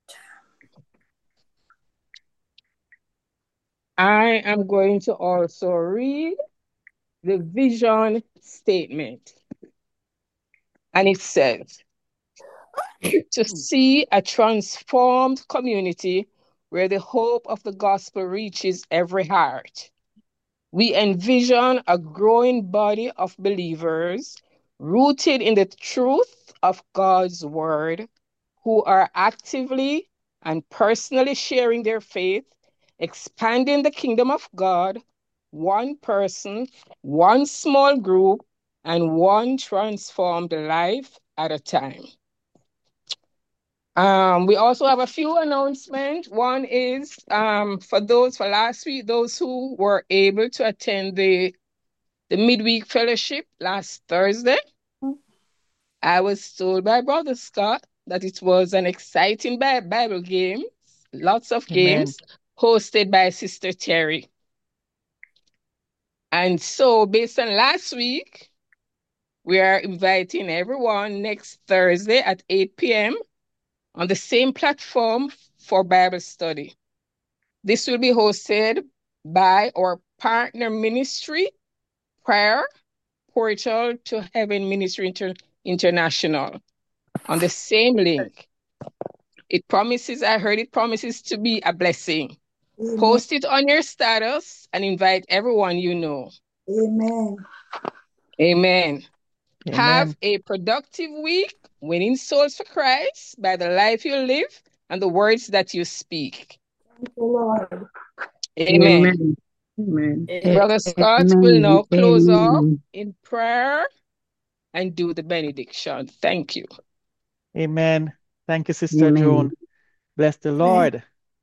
I am going to also read the vision statement. And it says, to see a transformed community where the hope of the gospel reaches every heart. We envision a growing body of believers rooted in the truth of God's word, who are actively and personally sharing their faith, expanding the kingdom of God, one person, one small group, and one transformed life at a time. Um, we also have a few announcements. One is um, for those for last week, those who were able to attend the, the midweek fellowship last Thursday. I was told by Brother Scott that it was an exciting Bi- Bible game, lots of Amen. games, hosted by Sister Terry. And so, based on last week, we are inviting everyone next Thursday at eight p.m. on the same platform for Bible study. This will be hosted by our partner ministry, Prayer Portal to Heaven Ministry Inter- International, on the same link. It promises, I heard it promises to be a blessing. Amen. Post it on your status and invite everyone you know. Amen. Amen. Have Amen. a productive week, winning souls for Christ by the life you live and the words that you speak. Thank you, Lord. Amen. Amen. Amen. Brother Scott will Amen. now close off Amen. in prayer and do the benediction. Thank you. Amen. Thank you, Sister Amen. Joan. Bless the Amen. Lord.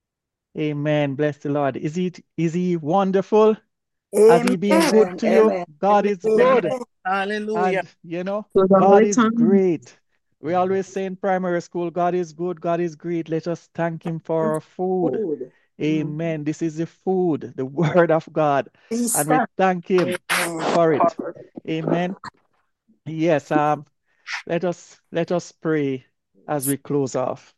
Amen. Bless the Lord. Is he, is he wonderful? Has he been good Amen. to you? Amen. God is good. Amen. Hallelujah. And, you know, So the God whole is time. great. We always say in primary school, God is good, God is great. Let us thank him for our food. Food. Amen. This is the food, the word of God. Peace. And we thank him Amen. for it. Amen. Yes, um, let us let us pray as we close off.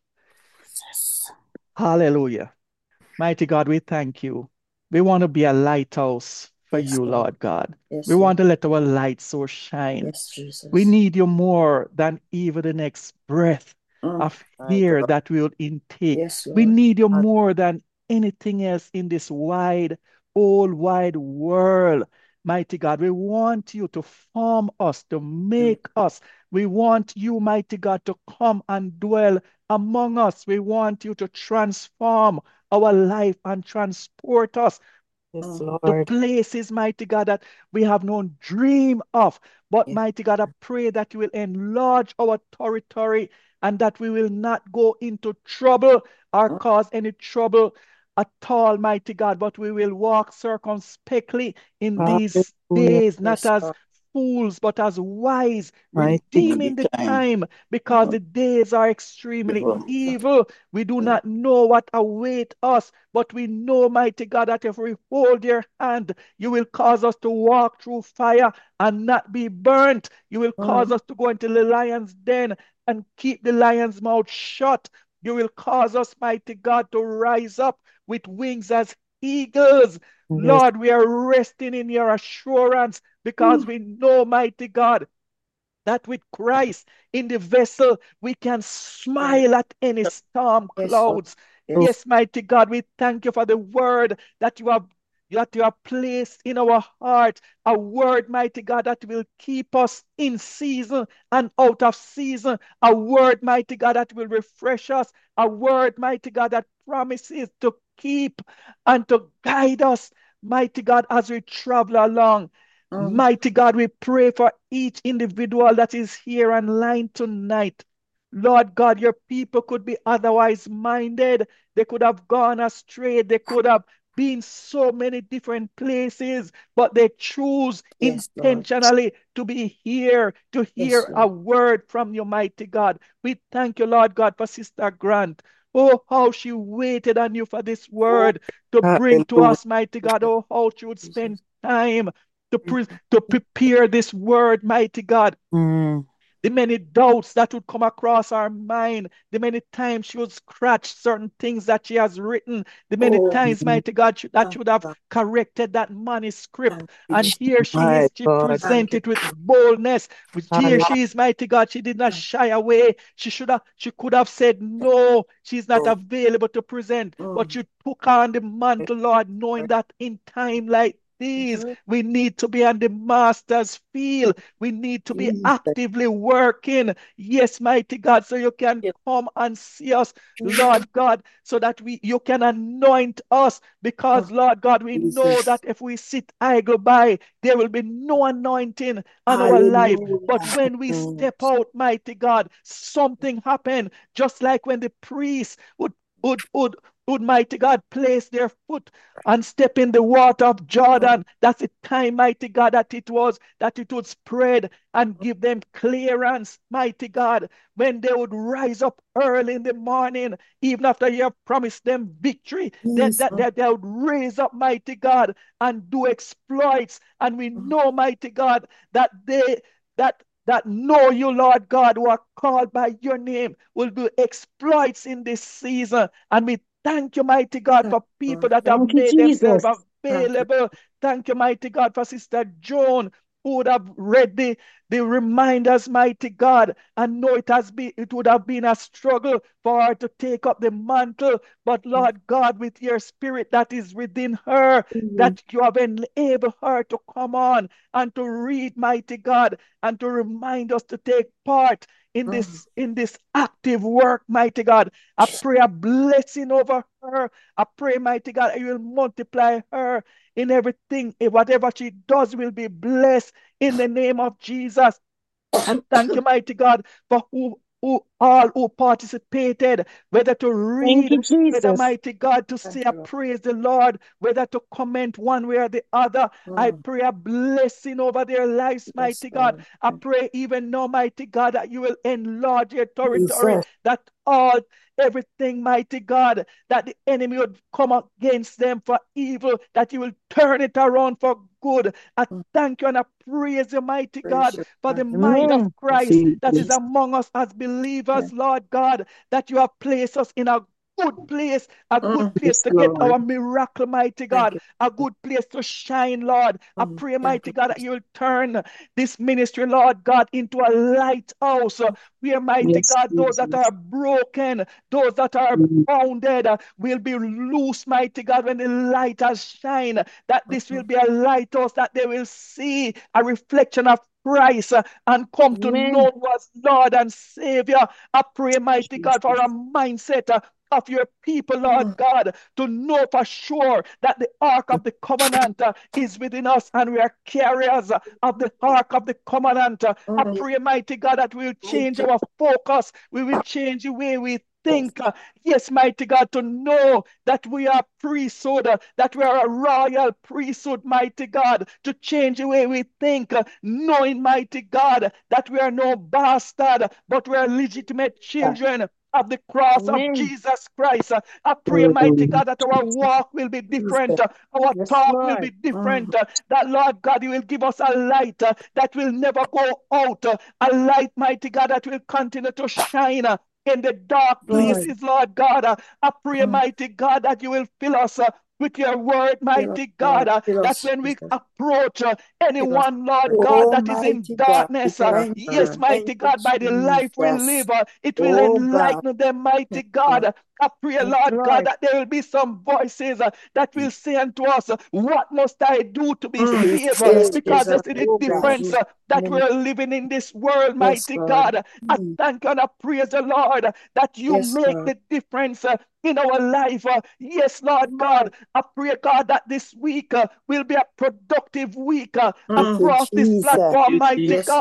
Jesus. Hallelujah. Mighty God, we thank you. We want to be a lighthouse for Yes, you, Lord. Lord God. Yes, We Lord. want to let our light so shine. Yes, Jesus. We need you more than even the next breath Mm, of my air God. that we'll intake. Yes, We Lord. need you Hall- more than anything else in this wide, whole wide world. Mighty God, we want you to form us, to Mm, make us. We want you, mighty God, to come and dwell among us. We want you to transform our life and transport us Yes, mm, to Lord. places, mighty God, that we have no dream of. But, yes. mighty God, I pray that you will enlarge our territory and that we will not go into trouble or Mm, cause any trouble at all, mighty God, but we will walk circumspectly in these Hallelujah. days, not yes, as Lord. fools, but as wise, Mighty redeeming the time. time because Mm, the days are extremely Evil. evil. We do mm, not know what await us, but we know, mighty God, that if we hold your hand, you will cause us to walk through fire and not be burnt. You will cause mm, us to go into the lion's den and keep the lion's mouth shut. You will cause us, mighty God, to rise up with wings as eagles. Yes. Lord, we are resting in your assurance because mm, we know, mighty God, that with Christ in the vessel, we can yes, smile at any storm yes, Lord. clouds. Yes. Yes, mighty God, we thank you for the word that you have that you have placed in our heart, a word, mighty God, that will keep us in season and out of season, a word, mighty God, that will refresh us, a word, mighty God, that promises to keep and to guide us, mighty God, as we travel along. Mm, Mighty God, we pray for each individual that is here online tonight. Lord God, your people could be otherwise minded. They could have gone astray. They could have been so many different places, but they choose Yes, Lord. intentionally to be here, to hear Yes, a Lord. word from you, mighty God. We thank you, Lord God, for Sister Grant. Oh, how she waited on you for this word to bring to Hallelujah. us, mighty God. Oh, how she would spend time to, pre- to prepare this word, mighty God. Mm. The many doubts that would come across our mind, the many times she would scratch certain things that she has written, the many Oh, times, mighty God, she- that thank she would have God. corrected that manuscript. Thank you, And here she my is, she God. Thank presented you. with boldness. With here Hallelujah. she is, mighty God. She did not shy away. She should have, she could have said no, she's not available to present. But Mm. you took on the mantle, Lord, knowing that in time like these, Mhm. we need to be on the master's field. We need to be Jesus. actively working. Yes, mighty God, so you can Yes. come and see us, Lord God, so that we you can anoint us. Because, Oh, Lord God, we know Jesus. that if we sit idle by, there will be no anointing on our life. But Hallelujah. when we Mm. step out, mighty God, something happened. Just like when the priests would would would would mighty God place their foot and step in the water of Jordan. That's the time, mighty God, that it was, that it would spread and give them clearance, mighty God, when they would rise up early in the morning, even after you have promised them victory, that, Jesus. that, that they would raise up, mighty God, and do exploits. And we know, mighty God, that they, that that know you, Lord God, who are called by your name, will do exploits in this season. And we thank you, mighty God, for people that have Thank you, made themselves Jesus. Thank you. available. Thank you, mighty God, for Sister Joan, who would have read the, the reminders, mighty God, and know it has been, it would have been a struggle for her to take up the mantle. But Lord God, with your spirit that is within her, Mm. that you have enabled her to come on and to read, mighty God, and to remind us to take part in Mm. this in this active work, mighty God. I pray a blessing over her. I pray, mighty God, you will multiply her in everything. Whatever she does will be blessed in the name of Jesus. And thank you, mighty God, for who, who all who participated, whether to Thank read, you, whether, Jesus. mighty God, to Thank say a you, Lord. praise the Lord, whether to comment one way or the other. I Mm. pray a blessing over their lives, Yes, mighty God. Lord. I pray even now, mighty God, that you will enlarge your territory, Jesus. that all everything, mighty God, that the enemy would come against them for evil, that you will turn it around for good. I Mm. thank you and I praise you, mighty Praise God, you, for the God. mind of Amen. Christ that is Jesus. among us as believers, Lord God, that you have placed us in a good place, a good Mm. place Yes, to get Lord. our miracle, mighty Thank God, you. a good place to shine, Lord. I Mm. pray, Thank mighty you. God, that you will turn this ministry, Lord God, into a lighthouse uh, where, mighty Yes, God, those that Jesus. are broken, those that are Mm. bounded uh, will be loose, mighty God, when the light has shine, that this will Mm. be a lighthouse that they will see a reflection of Christ uh, and come to know Amen. you as Lord and Savior. I pray, mighty God, for a Jesus. mindset uh, of your people, Lord Mm. God, to know for sure that the Ark of the Covenant uh, is within us and we are carriers uh, of the Ark of the Covenant. Uh, I Mm. pray, mighty God, that we'll change Mighty. our focus. We will change the way we think. Uh, yes, mighty God, to know that we are priesthood, uh, that we are a royal priesthood, mighty God, to change the way we think, uh, knowing, mighty God, that we are no bastard, but we are legitimate children of the cross of Amen. Jesus Christ. Uh, I pray, mighty Hallelujah. God, that our walk will be different, Jesus. uh, our Yes, talk will be Lord. Mm. different, uh, that Lord God, you will give us a light uh, that will never go out, uh, a light, mighty God, that will continue to shine. uh, in the dark Lord. places, Lord God. Uh, I pray, Mm. mighty God, that you will fill us uh, with your word, Fill us, mighty God, Lord. uh, Fill that us, when we Jesus. approach uh, Fill us. anyone, Lord God, Oh, that is in mighty God. darkness, uh, Thank yes, you. mighty Thank you, God, by the life we Jesus. live, uh, it will Oh, God. enlighten them, mighty Yes, God. Lord. Uh, I pray, Thank Lord God, Lord. that there will be some voices uh, that you. will say unto us, uh, what must I do to be Mm. Be saved? Uh, saved. Because you Jesus. see the Oh God. difference Jesus. uh, that Name. we're living in this world, Yes, mighty Lord. God. I Mm. thank you and I praise the Lord that you Yes, make Lord. the difference uh, in our life. Uh, yes, Lord God. Lord. I pray, God, that this week uh, will be a productive week uh, Thank you, across this Jesus. platform, mighty Yes, God. Uh, Lord.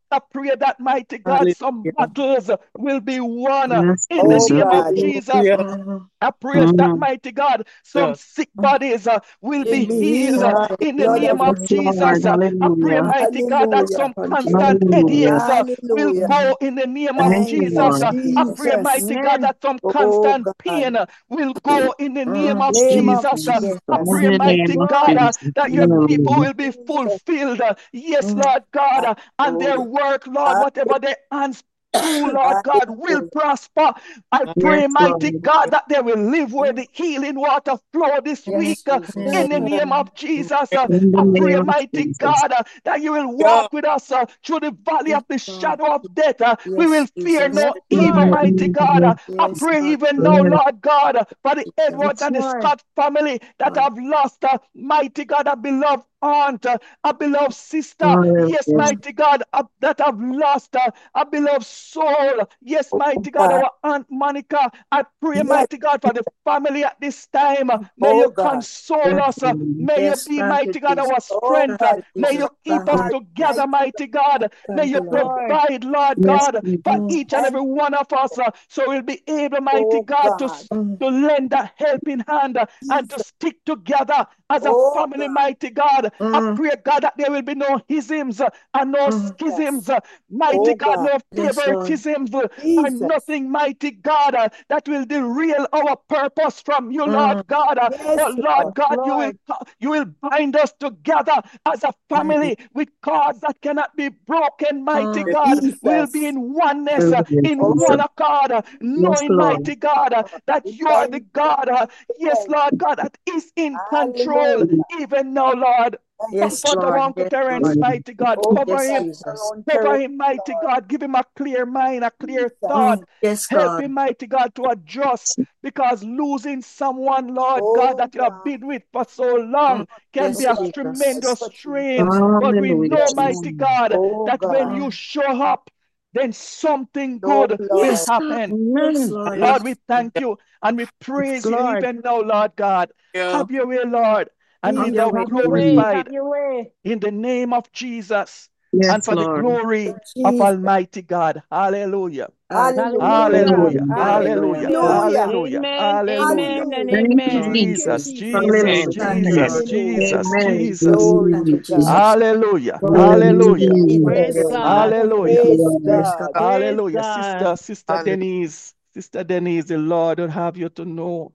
I pray that, mighty God, some Hallelujah. battles will be won uh, Yes, in the Oh Jesus. name of God. Jesus. Hallelujah. Mm. I pray that, Mm. mighty God, some Yeah. sick bodies uh, will Will be be healed healed uh, by the in the blood name of of Yes, Jesus. Lord. Jesus. Uh, I pray, Hallelujah. mighty God, that Hallelujah. some Continue. constant Hallelujah. headaches uh, will Hallelujah. go in the name of Thank Thank you, you, Jesus. Lord. Uh, I pray, Jesus. mighty God, Amen. that some Oh constant God. pain uh, will go in the name Mm. of Name Jesus. of Uh, Jesus. Jesus. I In pray, the Yes, name mighty of God, Lord. uh, Jesus. that your people Hallelujah. will be Jesus. fulfilled. Uh, yes, Mm. Lord God, uh, and their Hallelujah. work, Lord, whatever their hands do, Lord God, will Hallelujah. prosper. I Yes, pray, mighty Lord. God, that they will live where Mm. the healing water flow this Yes, week uh, Jesus. in the name of Jesus. Uh, In the I pray, name of mighty Jesus. God, uh, that you will Yeah. walk with us uh, through the valley Yes, of the Lord. shadow of death. Uh, we will Yes, fear Jesus. Yes, no evil, Lord. mighty God. Uh, I Yes, pray God. even now, Yes, Lord God, uh, for the Jesus. Edwards Yes, and the Lord. Scott family that God. have lost, uh, mighty God, a beloved aunt, uh, a beloved sister. Yes, hallelujah. Mm. mighty God, uh, that have lost uh, a beloved soul. Yes, Oh mighty God, God. our Aunt Monica. I pray, Yes. mighty God, for the family at this time. Uh, May Oh you God. console Yes, us. Uh, Lord. May you Yes. be, Thank you, mighty God, Jesus. our Oh strength. Uh, God, May lift you up the keep us heart, together, mighty God. mighty God. May Thank you you, Lord. Lord. provide, Lord Yes, God, for Jesus. Mm. each and Thank every one of us. Uh, So we'll be able, mighty Oh God, to, God. s- Mm. to lend a helping hand uh, and to Jesus. stick together as a Oh family, God. mighty God. I Mm. pray, God, that there will be no isms uh, and no Mm. schisms, Yes. uh, mighty Oh God, God. no Yes, Lord. favoritisms uh, or Jesus. nothing, mighty God, uh, that will derail our purpose from you, Lord Mm. God. Uh, Yes, But Lord Yes, Lord. God, you will Lord. co- you will bind us together as a Mm. family with cords that cannot be broken, mighty Mm. God. We'll be Jesus. in oneness, uh, Hallelujah, in Oh one Jesus. accord, uh, Yes, knowing, Lord. mighty God, uh, God. that We you are the thank you. God, uh, We yes, thank Lord you. God, that is in control Hallelujah. even now, Lord. Yes, Comfort our Lord. Uncle Yes, Terence, Lord. mighty God. Oh, Cover yes, him. Jesus. Cover him, mighty God. Give him a clear mind, a clear thought. Mm. Yes, Help God. him, mighty God, to adjust because losing someone, Lord God, Oh, that you have God. been with for so Mm. long can be Yes, a Jesus. tremendous strain. But we Hallelujah, know, Yes. mighty Jesus. God, Oh, that when God. you Mm. show up, then something Oh, good will Lord. Yes, happen. Yes, Amen. And Lord. Lord, Yes. we thank you and we Yes, praise you Lord. even now, Lord God. Yeah. Have your way, Lord, and be Have your Jesus, thou way. have your way. glorified Have your way. in the name of Jesus and Yes, for the Lord. glory of Jesus. Almighty God. Hallelujah. Hallelujah. Hallelujah. Hallelujah. Hallelujah. Hallelujah. Hallelujah. Hallelujah. Hallelujah. Amen. Hallelujah. Amen and Hallelujah. Thank you, amen. Thank you, Jesus, Jesus. Jesus. Jesus, Hallelujah. Amen. Jesus, Hallelujah. Jesus, Amen, Jesus. Glory to Jesus. God. Hallelujah. Hallelujah. Hallelujah. Praise Jesus. God. Thank Hallelujah. you, Praise Lord. God. Praise Hallelujah. God. Sister, Sister Denise, Sister Denise, the Lord would have you to know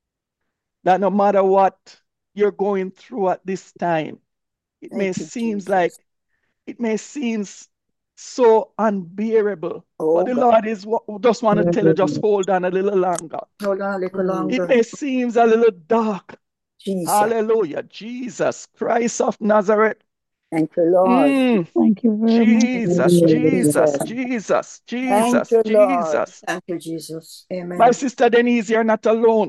that no matter what you're going through at this time, it may Thank you, seem Jesus. like it may seem so unbearable, but Oh, the God. Lord is wa- just want to tell you, just Hallelujah. hold on a little longer. Hold on a little Mm. It longer. may seem a little dark. Jesus. Hallelujah. Jesus Christ of Nazareth. Thank you, Lord. Mm. Thank you very much. Jesus, Jesus, Jesus. Jesus, Thank Jesus, you, Lord. Jesus. Thank you, Jesus. My Amen. sister Denise, you're not alone.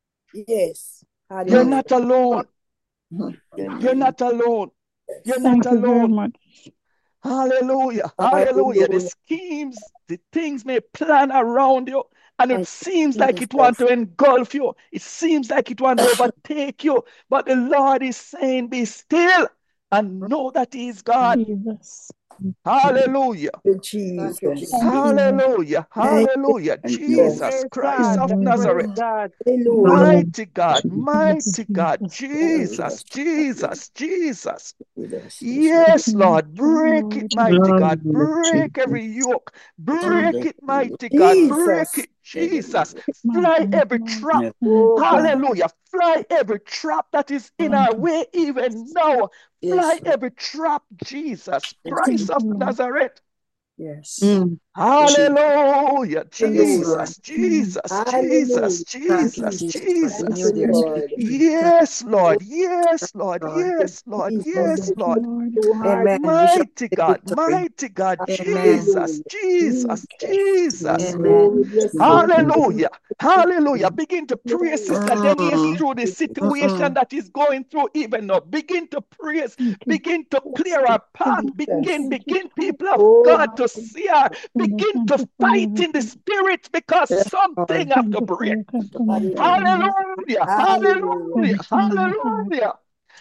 Yes. You're Hallelujah. not alone. Mhm. You're not alone. You're Yes. not Thank you very alone. much. Hallelujah. Hallelujah. The Hallelujah. schemes, the things may plan around you, and it Thank seems you, like it want Jesus. to engulf you. It seems like it want to overtake you. But the Lord is saying, be still and know that He is God. Jesus. Hallelujah. Thank you, Thank you, Jesus. Thank you, Jesus. Lord. Hallelujah. Thank you, Hallelujah. Jesus. Jesus Praise Christ God. of Hallelujah. Praise Nazareth. God. Hallelujah. Mighty God, Thank you, mighty God, Jesus. Jesus, Jesus, Jesus. Jesus. Yes, Lord. Yes, Yes, Lord, break it, Lord. mighty God, Hallelujah, break every Jesus. yoke, break Mm. it, mighty God, break Jesus. it, Jesus. My Fly God, every Lord. trap, Thank Oh, you. God. hallelujah. Fly every trap that is in Thank our you. way even now. Yes, Fly Lord. every trap, Jesus Yes, Christ Thank of you, Lord. Nazareth. yes. Mm. Jesus. Hallelujah, Hallelujah. Jesus, Mm. Jesus, Jesus, Hallelujah. Thank you, Jesus, Jesus. Thank Jesus. you, Continue, dear Lord. Spirit. Thank Yes, you, Lord, yes, Lord, Lord. yes, Lord, Jesus. yes, Thank you, Lord. Lord. Too hard. Amen. We shall Mighty have the God, victory. mighty God, Amen. Jesus, Hallelujah. Jesus, Jesus. Jesus. Yes, Amen. Oh, we bless your Jesus. name. Hallelujah. Hallelujah. Begin to pray, Glory. Sister Denise, Mm. through the situation Mm-mm. that is going through even now. Begin to praise. Thank you. Begin to Yes, clear our path. Jesus. Begin, Thank you, begin, God. people of Oh, God, to see her. Father, Begin thank to you for fight in the everything. spirit because Yes, something Lord. have Thank to you for break. your confirmation, hallelujah. Lord. Hallelujah. Hallelujah. Hallelujah. Everything in my heart. Hallelujah.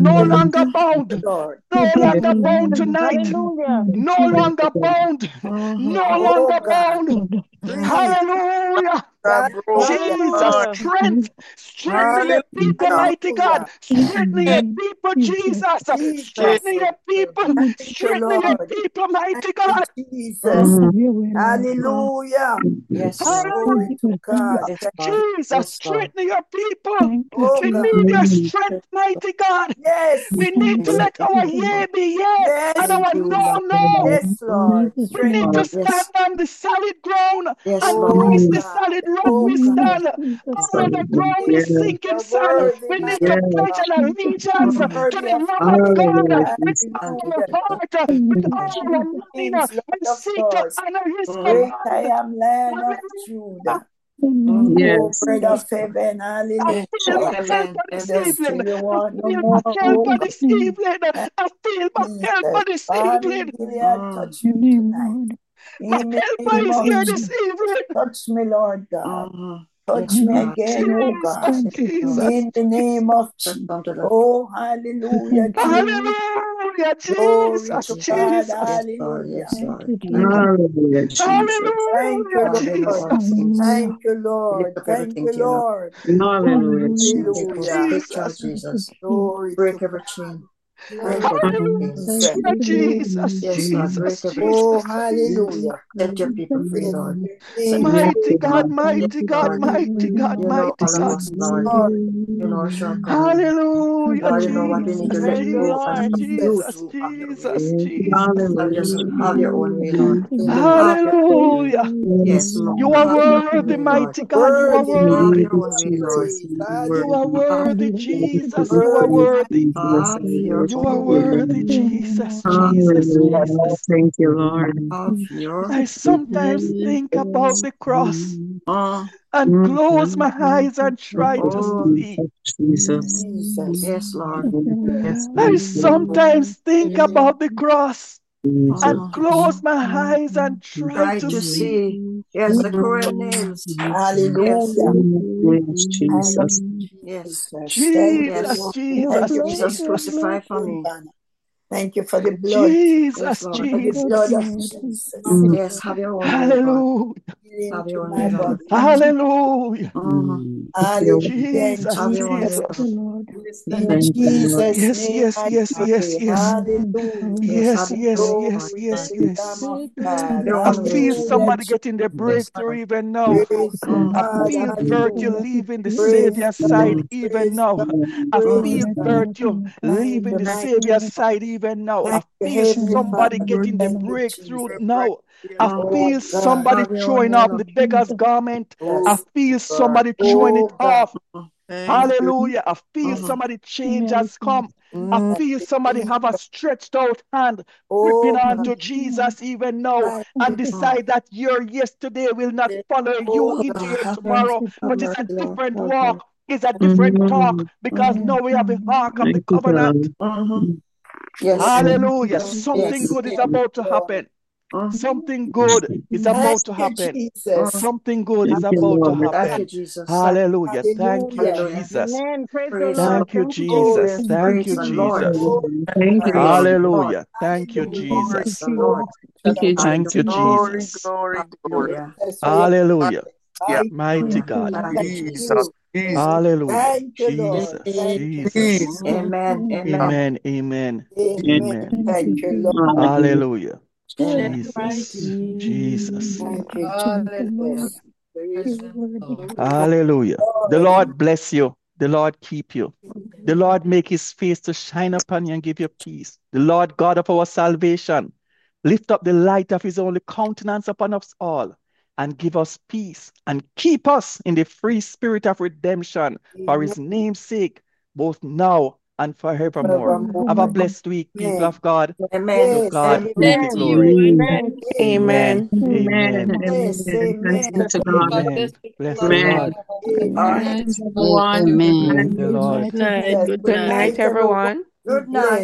no longer bound. Lord. No longer bound Amen. tonight. Hallelujah. No longer bound. No Oh longer God, bound. please. Hallelujah. Hallelujah. Jesus, Hallelujah. strength, strengthen your people, Hallelujah. mighty God. Strengthen your people, Jesus. Jesus. Strengthen your people. Thank you, Strengthen your Lord. people, Thank mighty you, God. Jesus. Hallelujah. Yes, Lord. Glory to God. Yes, Thank Lord. Jesus, Yes, Lord. strengthen your people. Oh We God. need your strength, mighty God. Yes. We need to Yes, let our yea be yea and Yes. thank our you, no, Lord. no. Yes, Lord. We need Strengthen to us. stand Yes, on the solid ground yes, and Lord. Oh Christ the God. solid rock Oh we God, stand. Jesus. All other ground we Yes. sink in you're sand. worthy, We my need to Yes. pledge God. our allegiance to Worthy the of Lamb of praise. God Hallelujah, with Jesus. all Hallelujah. our heart, with King all of our mind. kings, Lord We of seek to lords, honor His great I command. am, Lion of Hallelujah. Judah. Oh, Yes. bread Yes, of heaven, I hallelujah. feel my help amen. for this Amen. Just evening. you I want no feel my more. help Oh, for this evening. thank I feel my you, help for Jesus. this Balm in evening. Gilead, Mm, touch you tonight. My In the helper name is of here Jesus, this evening. touch me, Lord God. mhm. Touch Yes, me God. again, oh God. Jesus, Jesus, In the name of Let's Jesus. come to the Oh, hallelujah, Jesus. hallelujah, Glory Jesus, to Yes, God. Jesus, Lord. Hallelujah. Yes, Lord. Mm. Hallelujah, Jesus. Thank you, hallelujah, God, you know Lord. all Jesus, things. Thank you, We lift Lord. up Thank everything you, to you, Lord. Lord. Hallelujah, Jesus. Take full Hallelujah. control, Jesus, Jesus. Glory to Break every God. chain. Thank Break every you, chain. Jesus. hallelujah, Jesus, Yes, Lord. Jesus, Break every chain. Oh, Jesus, hallelujah. Set your people free, Bless Lord. your Set name, your people mighty free, God, Lord. Yes, mighty God, Lord. mighty God, You know mighty all of God, us, Lord. Lord. You know our shortcomings. hallelujah, Lord, you know what we need to Jesus, let Thank you, go Jesus, and Lord. you Jesus, to have your way. Jesus, Jesus, Lord, just have your own way, Hallelujah. Lord. Hallelujah. Have your own way. hallelujah. Yes, Lord. You are Have your own worthy, way, Lord. mighty God, you are Worthy, Have Lord, worthy. your own way, Lord. praise. You are Hallelujah. Have worthy, your way. Jesus. You are Worthy, my worthy. Have your You are own way. worthy, Jesus, Jesus, Hallelujah. Jesus. Thank you, Lord. Have your I sometimes think about the cross uh, and close my eyes and try to oh, see. Jesus. Jesus. yes, Lord. Yes, I Lord. sometimes think about the cross and Jesus. uh, close my eyes and try try to to see. see. Yes, the cruel nails. Yes, Hallelujah. Yes, Thank Jesus. you, yes, Jesus. Thank you, Jesus, yes. Lord. Thank Jesus, you for Jesus Jesus. crucified for me. the Thank you for the blood. Yes, Jesus, Lord. For the blood of Jesus. Jesus. Mm. Yes, have your own way, Lord. Hallelujah, Healing Have to your own my way, Lord. body. hallelujah. Uh-huh. Hallelujah. In Jesus, Have your own way, Jesus' Jesus. Lord. in Thank you, Lord. Jesus' Yes, name yes, I yes, yes, pray. yes. Hallelujah. Yes, have Yes, your yes, own way, yes, Lord. Glory to yes, the Lamb yes. of God. Your I own way. feel Hallelujah, somebody getting their Yes, Jesus. breakthrough Lord. even now. Praise to Uh, I God. feel virtue Hallelujah. leaving the Praise Savior's God. side Mm. even Praise now. God. I uh, Praise feel God. virtue Thank leaving you, the my Savior's God. side even now. I Thank you, feel Heavenly somebody Father. getting the Thank you, breakthrough Jesus. now. I uh, Oh feel God. somebody have your own throwing way, off Lord. the beggar's garment. I Yes. feel somebody throwing Oh it God. off. Uh, Thank you. Hallelujah. I feel uh, somebody change has come. I Thank feel you, somebody have a Jesus. stretched out hand, gripping Oh on God. to Jesus even now, Thank and you. uh. decide that your yesterday will not follow you Oh Oh, into Lord, your God. have mercy. tomorrow, Have but it's mercy, a Lord. different Help me. walk. It's a different talk Mm. because Uh-huh. now we have the ark of the Thank you, covenant. God. Uh-huh. Mm. Yes. Hallelujah. Yes, Something yes, Yes. good is yes, about to Lord. happen. Uh, Something good is Thank about to you, happen. uh. Jesus. Something good is Thank you, about to Lord. Thank you, happen. Jesus. Hallelujah. Thank you, Hallelujah. Hallelujah. Jesus. Amen. Praise the Praise the Lord. Lord. Thank you, Thank you, Glory, Jesus. Jesus. Thank Praise you, the Lord. Jesus. Hallelujah. glory to Thank you, God. Praise the Lord. Lord. Hallelujah. Thank you, Hallelujah. Praise Jesus. the Glory Lord. to Thank the you, Lamb. Thank you, Jesus. Hallelujah. Jesus. Hallelujah. Yes, we are Hallelujah. mighty. Mighty God. Thank you, Thank Jesus. you. Hallelujah. Thank you, Lord. Jesus. Thank you, Jesus. Amen. Amen. Amen. Amen. Amen. Amen. Thank you, Lord. Hallelujah. Hallelujah. Amen. Jesus. Jesus. Thank you, Hallelujah. Jesus. Praise the Lord. Hallelujah. The Lord, Lord bless you. The Lord keep you. The Lord make his face to shine upon you and give you peace. The Lord God of our salvation lift up the light of his only countenance upon us all and give us peace and keep us in the free spirit of redemption for amen. his name's sake, both now and forevermore. Forevermore. Have a blessed week, people Amen. of God. To Amen. Yes, God Amen. be the Amen. glory. Amen. Amen. Amen. amen. Amen. Amen. Yes, Amen. Thanks be amen. to God. God bless Amen. you, Bless the everybody. Amen. Lord. All Amen. right. Thanks, everyone. Good Thank night. the Amen. Lord. Good night. Yes, Good good night. night, everyone. Good night.